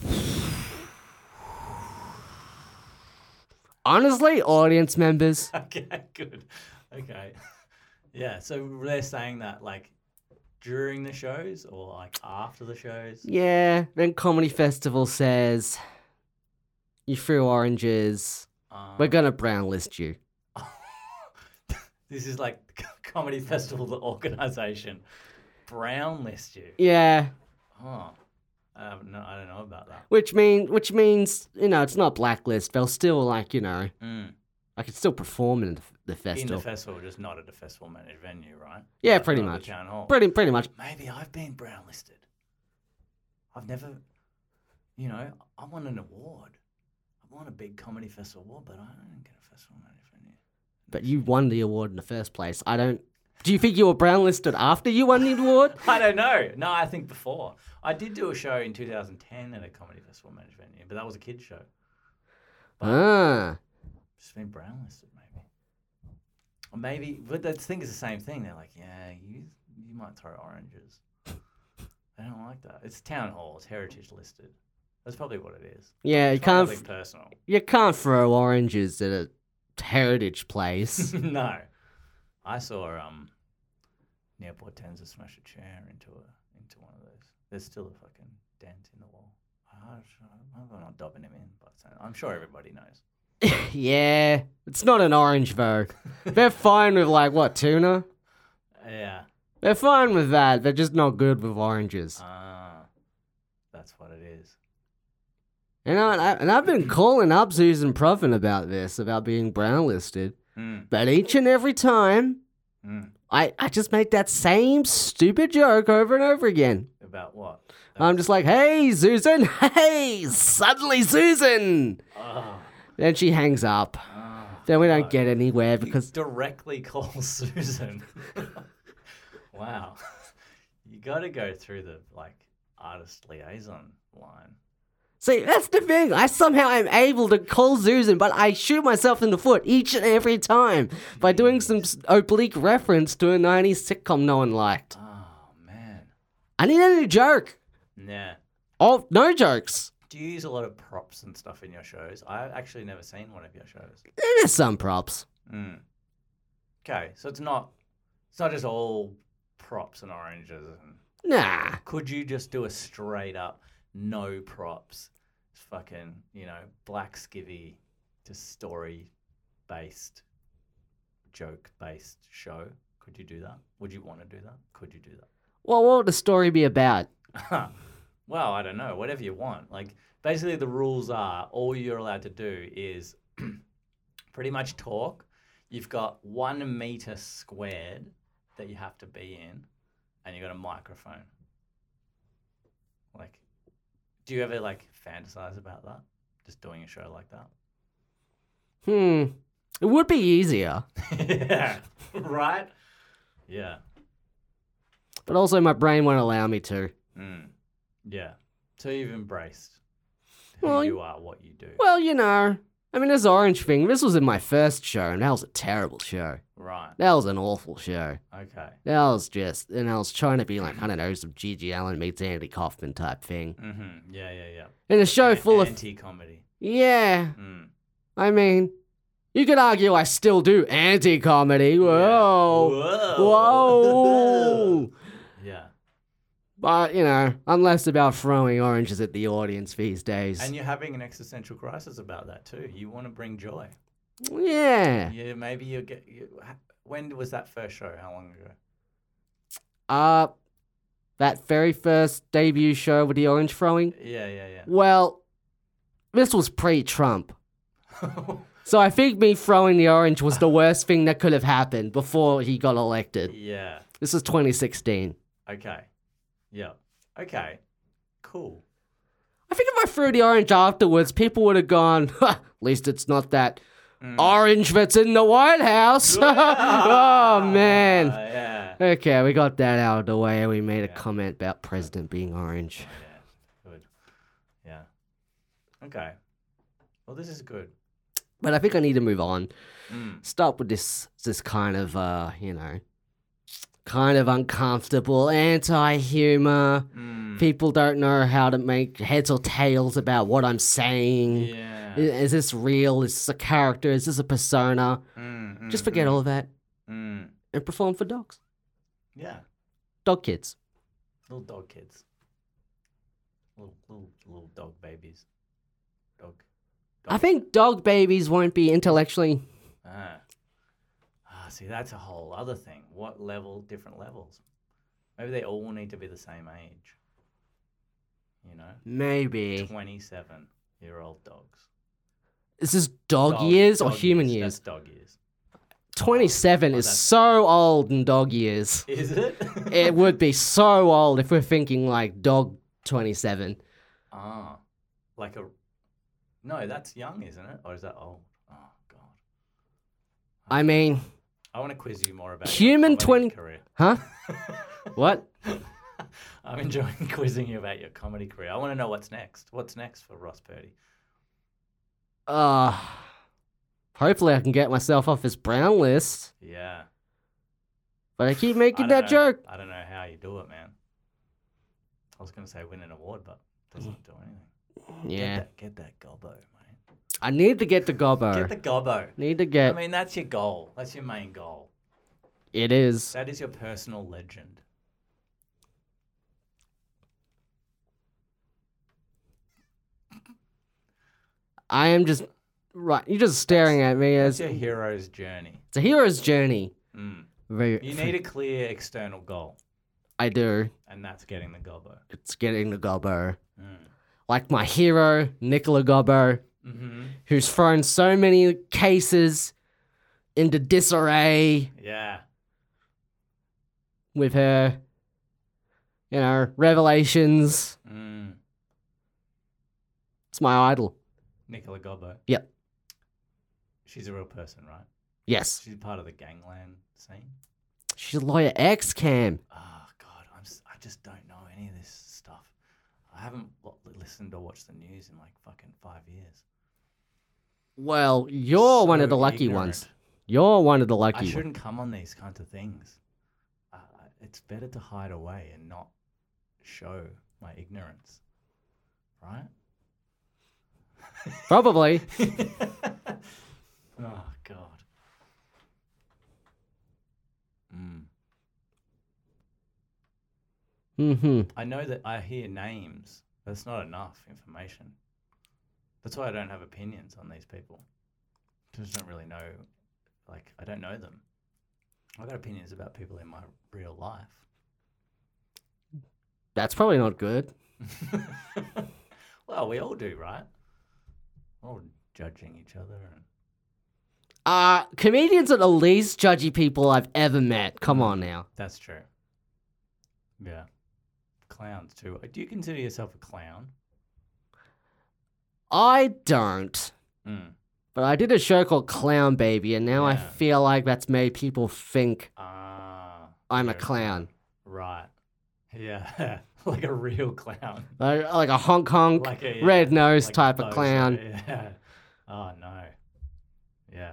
honestly, audience members. Okay, good. Okay. Yeah, so they're saying that like during the shows or like after the shows? Yeah, then Comedy Festival says, you threw oranges. Um, We're gonna brown list you. This is like the Comedy Festival, the organisation. Brown list you. Yeah, Oh, I don't know. I don't know about that. which mean which means you know it's not blacklist. They'll still like you know Mm. I could still perform in the, the In festival. the festival, just not at a festival managed venue, right? Yeah, Not- pretty not the much. town hall. Pretty pretty much. Maybe I've been brown listed. I've never, you know, I won an award. I won a big comedy festival award, but I didn't get a festival managed venue. But you won the award in the first place. I don't. Do you think you were brown listed after you won the award? I don't know. No, I think before. I did do a show in two thousand ten at a comedy festival managed venue, but that was a kids show. Ah. Just been brown listed, maybe. Or maybe, but the thing is the same thing. They're like, yeah, you you might throw oranges. They don't like that. It's town hall. It's heritage listed. That's probably what it is. Yeah, you It's not can't nothing f- personal. you can't throw oranges at a heritage place. No. I saw um Neil Portenza smash a chair into a into one of those. There's still a fucking dent in the wall. I, I'm not dobbing him in, but I'm sure everybody knows. Yeah, it's not an orange though. They're fine with like what, tuna? Yeah. They're fine with that. They're just not good with oranges. Ah, that's what it is. You know, and, I, and I've been calling up Susan Pruffin about this, about being brown listed. Mm. But each and every time, Mm. I, I just make that same stupid joke over and over again. About what? I'm just like, hey, Susan, hey, suddenly Susan. Oh, Then she hangs up. oh, Then we don't God. get anywhere You because directly call Susan. Wow. You got to go through the like artist liaison line. see, that's the thing. I somehow am able to call Susan, but I shoot myself in the foot each and every time by doing some s- oblique reference to a nineties sitcom no one liked. Oh man. I need a new joke. Yeah. Oh, no jokes. Do you use a lot of props and stuff in your shows? I've actually never seen one of your shows. There's some props. Mm. Okay, so it's not it's not just all props and oranges. And Nah. could you just do a straight up no props, fucking you know black skivvy, just story based, joke based show? Could you do that? Would you want to do that? Could you do Well, what would the story be about? that? Well, I don't know. Whatever you want. Like basically, the rules are all you're allowed to do is pretty much talk. You've got one meter squared that you have to be in, and you got a microphone. Like, do you ever like fantasize about that? Just doing a show like that? Hmm. It would be easier, Yeah. Right? Yeah. but also my brain won't allow me to. Mm. Yeah. So you've embraced who Well, you are, what you do. Well, you know, I mean, this orange thing, this was in my first show, and that was a terrible show. Right. That was an awful show. Okay. That was just, and I was trying to be like, I don't know, some G G Allen meets Andy Kaufman type thing. Mm-hmm. Yeah, yeah, yeah. In a show full of, anti-comedy. yeah, Mm. I mean, you could argue I still do anti-comedy. Whoa. Whoa. Whoa. Yeah. But, you know, I'm less about throwing oranges at the audience these days. And you're having an existential crisis about that too. You want to bring joy. Yeah. Yeah, maybe you get. You, when was that first show? How long ago? Uh, that very first debut show with the orange throwing? Yeah, yeah, Well, this was pre-Trump. yeah. So I think me throwing the orange was the worst thing that could have happened before he got elected. Yeah. This was twenty sixteen. Okay. Yeah. Okay. Cool. I think if I threw the orange afterwards, people would have gone, "Ha, at least it's not that Mm. orange that's in the White House." Oh, man. Uh, yeah. Okay, we got that out of the way. We made a Yeah. comment about president being orange. Yeah. Good. Yeah. Okay. Well, this is good. But I think I need to move on. Mm. Stop with this, this kind of, uh, you know, kind of uncomfortable anti-humor. Mm. People don't know how to make heads or tails about what I'm saying. Yeah. I- Is this real? Is this a character? Is this a persona? Mm, mm, Just forget mm, all of that Mm. and perform for dogs. Yeah. Dog kids. Little dog kids. Little little little dog babies. Dog. I think dog babies won't be intellectually... Ah. Ah, see, that's a whole other thing. What level? Different levels. Maybe they all need to be the same age. You know, Maybe. twenty-seven-year-old dogs. Is this dog, Dog- years or dog human years. years? That's dog years. twenty-seven Oh, is that's- so old in dog years. Is it? It would be so old if we're thinking like dog twenty-seven. Ah, like a. No, that's young, isn't it? Or is that old? Oh God. I mean, I want to quiz you more about Human your comedy twenty career. huh? What? I'm enjoying quizzing you about your comedy career. I want to know what's next. What's next for Ross Purdy? Uh, hopefully I can get myself off this brown list. Yeah. But I keep I making don't that know- joke. I don't know how you do it, man. I was going to say win an award, but it doesn't do anything. Yeah. Get that, get that gobbo, man. I need to get the gobbo. Get the gobbo. Need to I get... mean, that's your goal. That's your main goal. It is. That is your personal legend. I am just Right, you're just staring at me It's as your hero's journey. it's a hero's journey. Mm. Very, You need a clear external goal, I do. and that's getting the gobbo. It's getting the gobbo. Mm. Like my hero, Nicola Gobbo, Mm-hmm. who's thrown so many cases into disarray Yeah. with her, you know, revelations. Mm. It's my idol. Nicola Gobbo. Yep. She's a real person, right? Yes. She's part of the gangland scene. She's Lawyer X, Cam. Oh God, I'm s- I just don't know any of this stuff. I haven't wa- listened or watched the news in like fucking five years. Well, you're one of So the lucky ignorant. ones. You're one of the I lucky ones. shouldn't come on these kinds of things. Uh, it's better to hide away and not show my ignorance, right? Probably. Oh God. Mm. Mm-hmm. I know that I hear names. That's not enough information. That's why I don't have opinions on these people. I just don't really know. Like, I don't know them. I've got opinions about people in my real life. That's probably not good. Well, we all do, right? We're all judging each other. And... Uh, comedians are the least judgy people I've ever met. Come on now. That's true. Yeah. Clowns, too. Do you consider yourself a clown? I don't. Mm. But I did a show called Clown Baby, and now I Yeah. feel like that's made people think Ah. I'm a you're clown. Right. Yeah. Like a real clown. Like, like a honk honk, Like a yeah, red nose like type of those, clown. Yeah. Oh no. Yeah.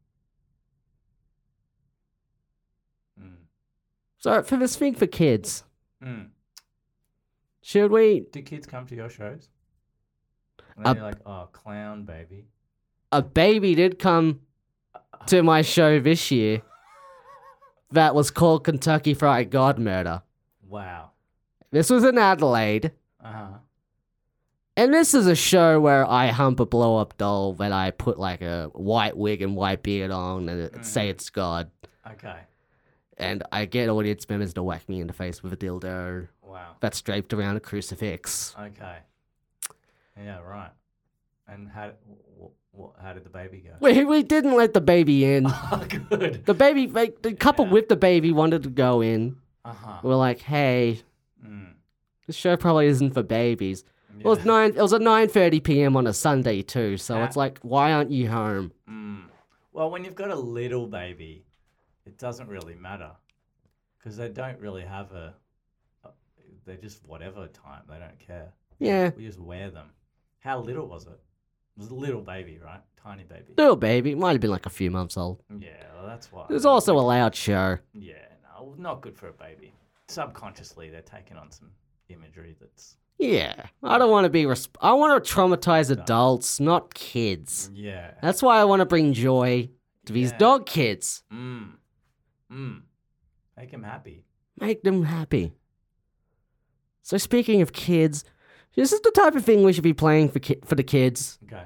Mm. So for this thing for kids, Mm. should we... Do kids come to your shows? And Uh, they're like, oh, clown baby. A baby did come to my show this year that was called Kentucky Fried God Murder. Wow. This was in Adelaide. Uh huh. And this is a show where I hump a blow up doll that I put like a white wig and white beard on and Mm. say it's God. Okay. And I get audience members to whack me in the face with a dildo Wow. that's draped around a crucifix. Okay. Yeah. Right. And how w- w- how did the baby go? We, we didn't let the baby in. Oh, good. The baby, like, the couple Yeah. with the baby wanted to go in. Uh huh. We're like, hey, Mm. this show probably isn't for babies. Well, it's Yeah. nine. It was at nine thirty p.m. on a Sunday too, so Ah. it's like, why aren't you home? Mm. Well, when you've got a little baby, it doesn't really matter because they don't really have a. a they're just whatever time. They don't care. Yeah, We just wear them. How little was it? It was a little baby, right? Tiny baby. little baby. It might have been like a few months old. Yeah, well, that's why. It was also a loud show. Yeah, no, not good for a baby. Subconsciously, they're taking on some imagery that's. Yeah, I don't want to be. Resp- I want to traumatize adults, not kids. Yeah. That's why I want to bring joy to these Yeah. dog kids. Mm. Mm. Make them happy. Make them happy. So speaking of kids, this is the type of thing we should be playing for ki- for the kids. Okay.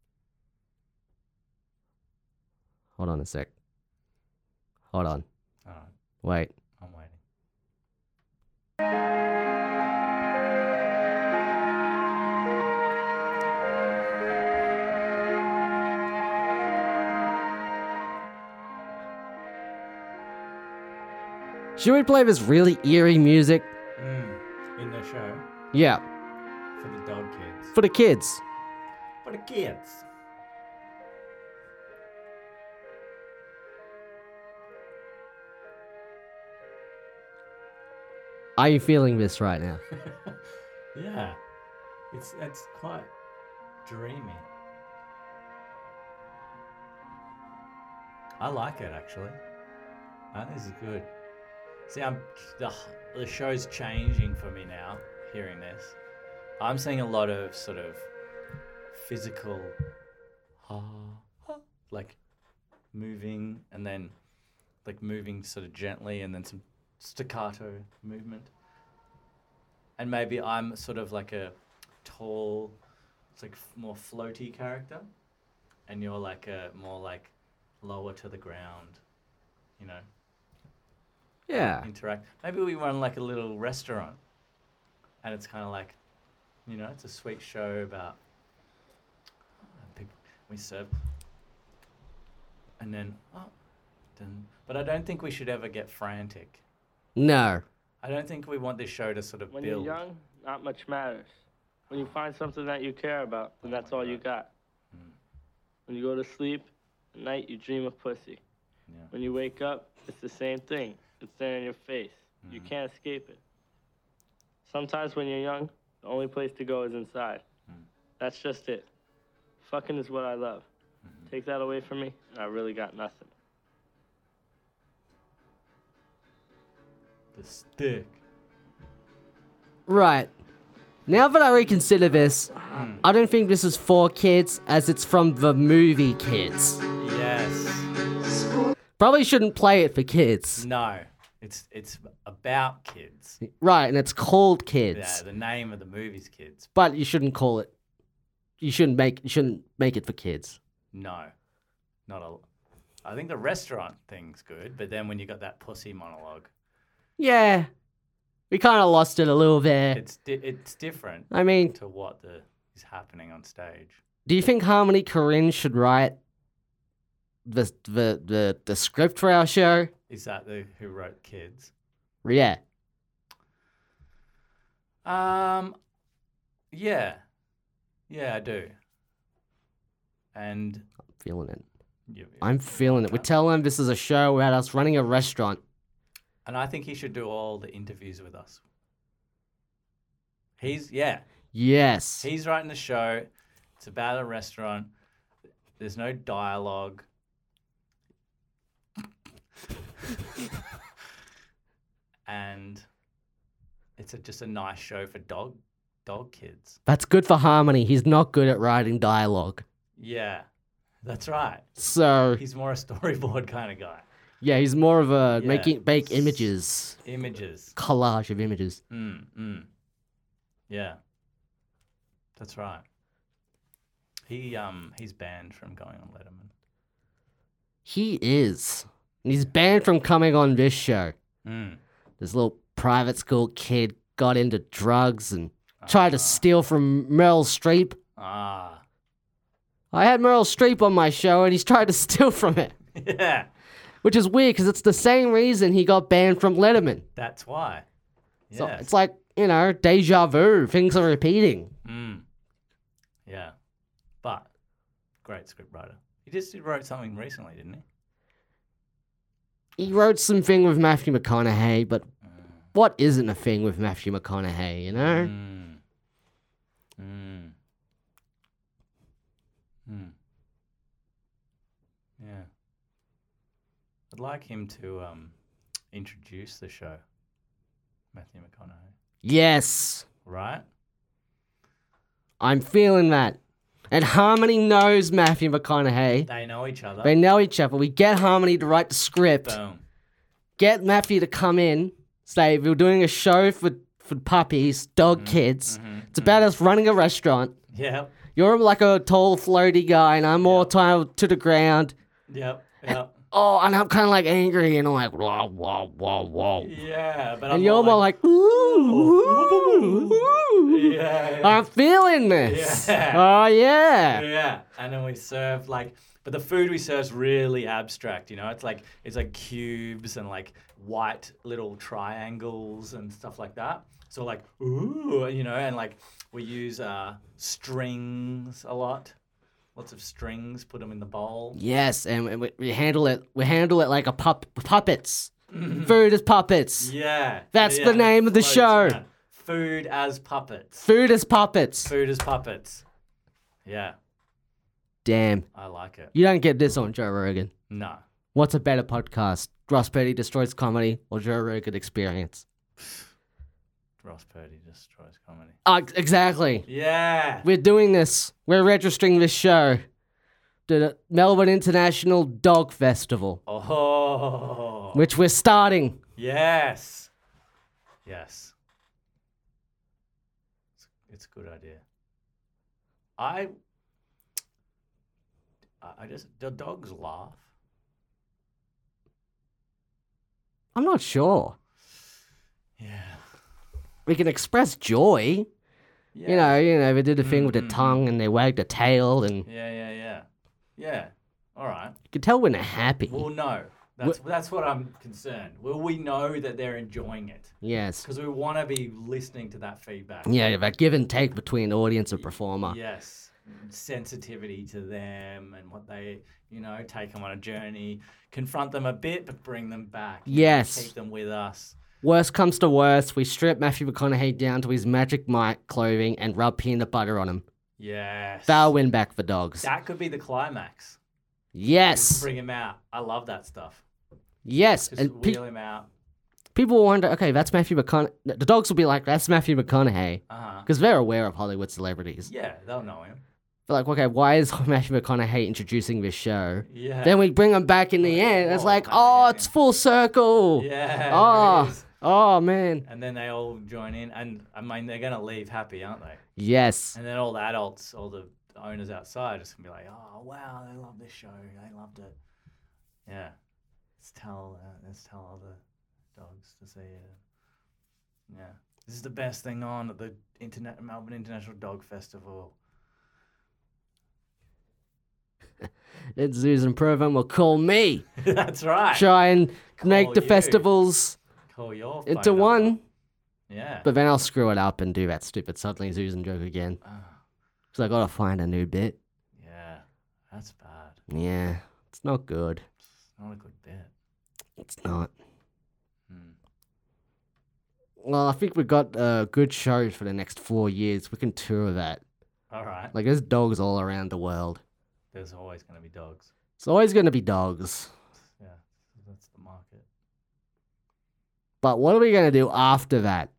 Hold on a sec. Hold on. All right. Wait. I'm waiting. Should we play this really eerie music? Mm. In the show Yeah, for the dog kids. for the kids. For the kids. Are you feeling this right now? Yeah. It's it's quite dreamy. I like it actually. I think this is good. See, I'm the the show's changing for me now. Hearing this, I'm seeing a lot of sort of physical, ah, ah, like moving, and then like moving sort of gently, and then some staccato movement. And maybe I'm sort of like a tall, it's like f- more floaty character. and you're like a more like lower to the ground, you know, Yeah. interact. Maybe we run like a little restaurant, and it's kind of like, you know, it's a sweet show about people. We serve, and then oh, then. But I don't think we should ever get frantic. No. I don't think we want this show to sort of When build. you're young, not much matters. When you find something that you care about, then that's all you got. Mm. When you go to sleep, at night you dream of pussy. Yeah. When you wake up, it's the same thing. It's there in your face. You can't escape it. Sometimes when you're young, the only place to go is inside. Mm. That's just it. Fucking is what I love. Mm-hmm. Take that away from me, and I really got nothing. The stick. Right. Now that I reconsider this, I don't think this is for kids, as it's from the movie Kids. Yes. Probably shouldn't play it for kids. No. It's it's about kids. Right, and it's called Yeah, Kids. the name of the movie's Kids. But you shouldn't call it. You shouldn't make. You shouldn't make it for kids. No. Not a. I think the restaurant thing's good, but then when you got that pussy monologue, Yeah, we kind of lost it a little there. it's di- it's different I mean, to what the is happening on stage. do you think Harmony Korine should write the the the the script for our show? Is that the who wrote Kids? Yeah. Um, yeah, yeah, I do. And I'm feeling it. you, I'm feeling it. We're telling them this is a show about us running a restaurant. and I think he should do all the interviews with us. He's yeah, Yes. he's writing the show. It's about a restaurant. There's no dialogue. And it's a, just a nice show for dog dog kids. That's good for Harmony. He's not good at writing dialogue. Yeah, that's right. So, He's more a storyboard kind of guy. yeah, he's more of a Yeah. making make images, Images. collage of images. Mm, mm. Yeah, that's right. He um he's banned from going on Letterman. He is. And he's banned from coming on this show. Mm. This little private school kid got into drugs and tried to steal from Meryl Streep. Ah, I had Meryl Streep on my show and he's tried to steal from it. yeah, Which is weird because it's the same reason he got banned from Letterman. that's why. So Yes. it's like, you know, deja vu. Things are repeating. Mm. Yeah, but great scriptwriter. He just wrote something recently, didn't he? He wrote something with Matthew McConaughey, but what isn't a thing with Matthew McConaughey, you know? Mm. Mm. Mm. Yeah. I'd like him to um, introduce the show, Matthew McConaughey. Yes, Right? I'm feeling that. And Harmony knows Matthew McConaughey. They know each other. They know each other. We get Harmony to write the script. Boom. Get Matthew to come in. Say, we're doing a show for, for puppies, dog kids. It's about us running a restaurant. Yep. You're like a tall, floaty guy, and I'm more tied to the ground. Yep. Yep. Oh, and I'm kind of like angry, and I'm like, whoa, whoa, whoa, whoa. Yeah, but And I'm you're more like, ooh, ooh, ooh. Yeah, yeah. I'm feeling this. Yeah. Oh, yeah. Yeah, and then we serve like, but the food we serve is really abstract. You know, it's like it's like cubes and like white little triangles and stuff like that. So like, ooh, you know, and like we use uh, strings a lot, lots of strings. Put them in the bowl. Yes, and we, we handle it. We handle it like a pup puppets. Food is puppets. Yeah, That's yeah, the name of the floats show. around. Food as puppets. Food is puppets. Food as puppets. Yeah, Damn, I like it. you don't get this on Joe Rogan. No. What's a better podcast? Ross Purdy Destroys Comedy or Joe Rogan Experience? Ross Purdy destroys comedy. Uh, exactly. Yeah. We're doing this. We're registering this show to the Melbourne International Dog Festival, Oh. which we're starting. Yes. Yes. It's, it's a good idea. I I, I just do dogs laugh? I'm not sure. Yeah. We can express joy. Yeah. You know, you know, they did the thing with the Mm, mm, tongue and they wagged the tail, and you Yeah, yeah, yeah. Yeah. All right. can tell when they're happy. Well, no. That's that's what I'm concerned. Will we know that they're enjoying it? Yes. Because we want to be listening to that feedback. Yeah, that give and take between audience and performer. Yes. Sensitivity to them and what they, you know, take them on a journey, confront them a bit, but bring them back. you know, Yes. Keep them with us. Worst comes to worst, we strip Matthew McConaughey down to his magic Mike clothing and rub peanut butter on him. Yes. They'll win back for dogs. That could be the climax. Yes. Bring him out. I love that stuff. Yes. Just And pe- wheel him out. people will wonder, okay, that's Matthew McConaughey. The dogs will be like, that's Matthew McConaughey. Uh-huh. Because they're aware of Hollywood celebrities. Yeah, they'll know him. They're like, okay, why is Matthew McConaughey introducing this show? Yeah. Then we bring him back in the end. It's Whoa, like, okay, oh, yeah, it's yeah. full circle. Yeah. Oh, there it is. oh, man. And then they all join in. And, I mean, they're going to leave happy, aren't they? Yes. And then all the adults, all the owners outside are just going to be like, oh, wow, they love this show. They loved it. Yeah. Let's tell, uh, let's tell other dogs to see it. Yeah. This is the best thing on at the Internet Melbourne International Dog Festival. Then Susan Provan will call me. That's right. Try and make Call the you. festivals Call your into phone one. number. Yeah. But then I'll screw it up and do that stupid suddenly Susan joke again. Ah, Because I gotta find a new bit. yeah. That's bad. Yeah, it's not good. It's not a good bit. It's not. Hmm. Well, I think we've got uh, good shows for the next four years. We can tour that. All right. Like, there's dogs all around the world. There's always going to be dogs. It's always going to be dogs. Yeah. That's the market. But what are we going to do after that?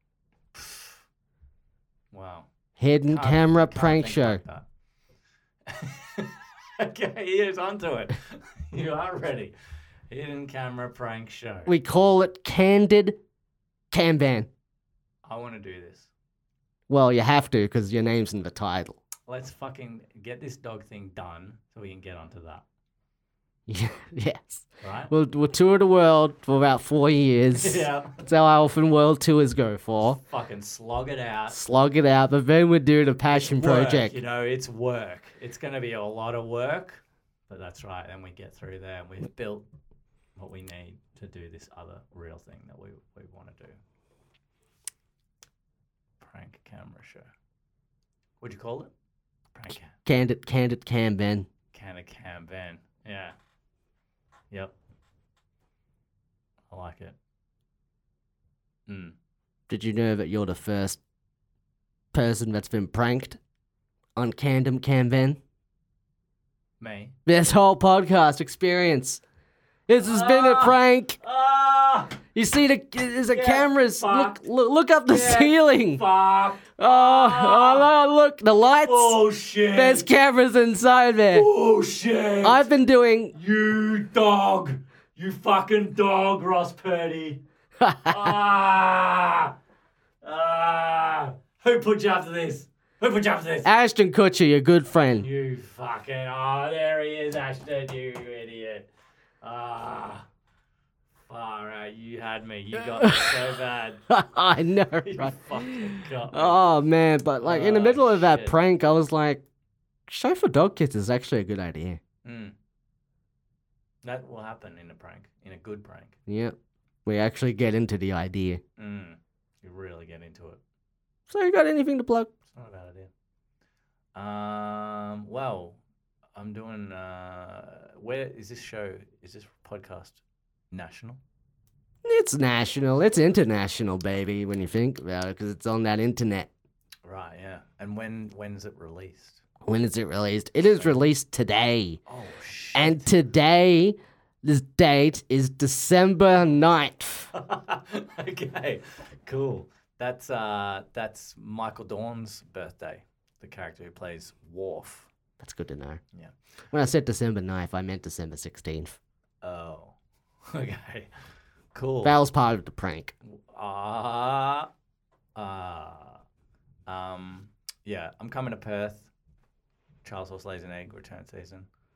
Wow. Hidden Can't- camera can't prank think show. like that. Okay, here's onto it. You are ready. Hidden camera prank show. We call it Candid Camban. I want to do this. Well, you have to because your name's in the title. Let's fucking get this dog thing done so we can get onto that. Yeah, yes. Right? We'll, we'll tour the world for about four years. Yeah. That's how often world tours go for. Fucking slog it out. Slog it out, but then we do the passion Work, project. You know, it's work. It's going to be a lot of work, but that's right. Then we get through there and we've built what we need to do this other real thing that we, we want to do. Prank camera show. What'd you call it? Prank cam. Candid, Candid Camban. Can of cam van. Yeah. Yep. I like it. Mm. Did you know that you're the first person that's been pranked on Candom Camban? Me. This whole podcast experience. This has been a Ah! prank. Ah! You see the there's a Get cameras. Look, fucked. look look up the Get ceiling. Fuck. Oh, oh no, look, the lights. Bullshit. There's cameras inside there. Bullshit. I've been doing You dog. You fucking dog, Ross Purdy. ah. Ah. Who put you up to this? Who put you up to this? Ashton Kutcher, your good friend. You fucking. Oh, there he is, Ashton, you idiot. Ah. Far out. You had me. You got me so bad. I know, You right? fucking got me. Oh man, but like in the Oh, middle of that shit. prank, I was like, show for dog kids is actually a good idea. Mm. That will happen in a prank, in a good prank. Yep. We actually get into the idea. Mm. You really get into it. So you got anything to plug? It's not a bad idea. Um. Well, I'm doing. Uh, where is this show? Is this podcast national? It's national. It's international, baby, when you think about it, because it's on that internet. Right. Yeah. And when when's it released? When is it released? It is released today. Oh shit. And today, this date is December ninth. Okay. Cool. That's uh. That's Michael Dorn's birthday. The character who plays Worf. That's good to know. Yeah. When I said December ninth, I meant December sixteenth. Oh. Okay. Cool. That was part of the prank. Ah, ah, um, yeah. I'm coming to Perth. Charles Horse Lays an Egg return season.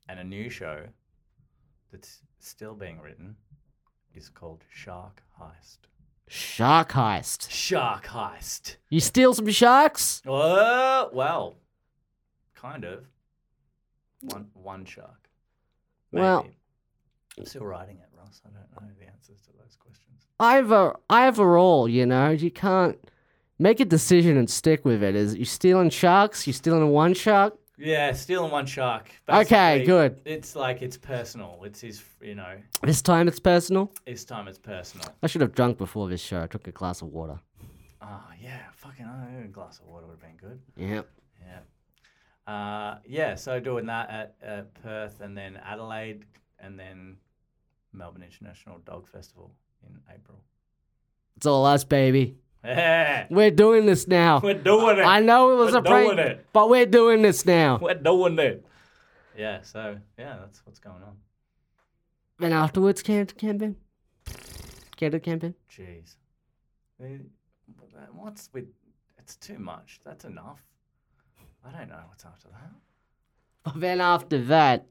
And a new show that's still being written is called Shark Heist. Shark Heist. Shark Heist. You steal some sharks? Uh, well, kind of. One one shark. Maybe. Well- I'm still writing it, Ross. I don't know the answers to those questions. Either, either or, you know, you can't make a decision and stick with it. Is you stealing sharks? You stealing one shark? Yeah, stealing one shark. Okay, Basically, good. It's like it's personal. It's his, you know, This time it's personal. this time it's personal. I should have drunk before this show. I took a glass of water. Oh, yeah, fucking oh, a glass of water would have been good. Yep. Yeah. Uh, yeah, so doing that at uh, Perth and then Adelaide and then Melbourne International Dog Festival in April. It's all us, baby. Yeah, We're doing this now. we're doing it. I know it was We're a prank, doing it. but we're doing this now. We're doing it. Yeah, so, yeah, that's what's going on. Then afterwards, Canada camping. Canada camping. Jeez. Eh, What's with... It's too much. That's enough. I don't know what's after that. But then after that,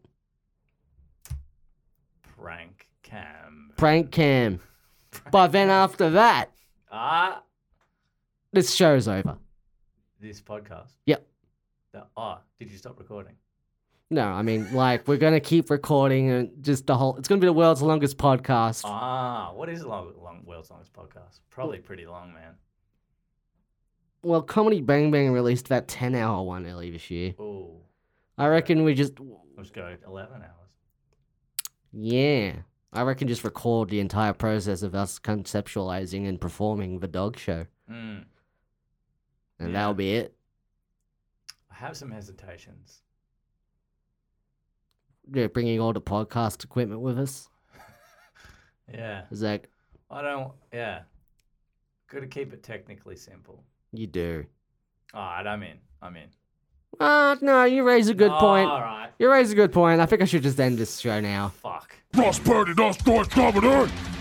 Prank cam. prank cam. But then after that, Ah, this show's over. this podcast. Yep. The, oh, did you stop recording? No, I mean, like, we're going to keep recording and just the whole... It's going to be the world's longest podcast. Ah, what is the long, long, world's longest podcast? Probably pretty long, man. Well, Comedy Bang Bang released that ten-hour one earlier this year. Ooh, I reckon we just... let's go eleven hours. Yeah. I reckon just record the entire process of us conceptualizing and performing the dog show. Mm. And Yeah. that'll be it. I have some hesitations. Yeah, bringing all the podcast equipment with us. Yeah, Is that... I don't. Yeah, got to keep it technically simple. You do. All right, I'm in. I'm in. Uh, no, you raise a good point. All right. You raise a good point. I think I should just end this show now. Fuck. Ross Purdy, Destroy Comedy!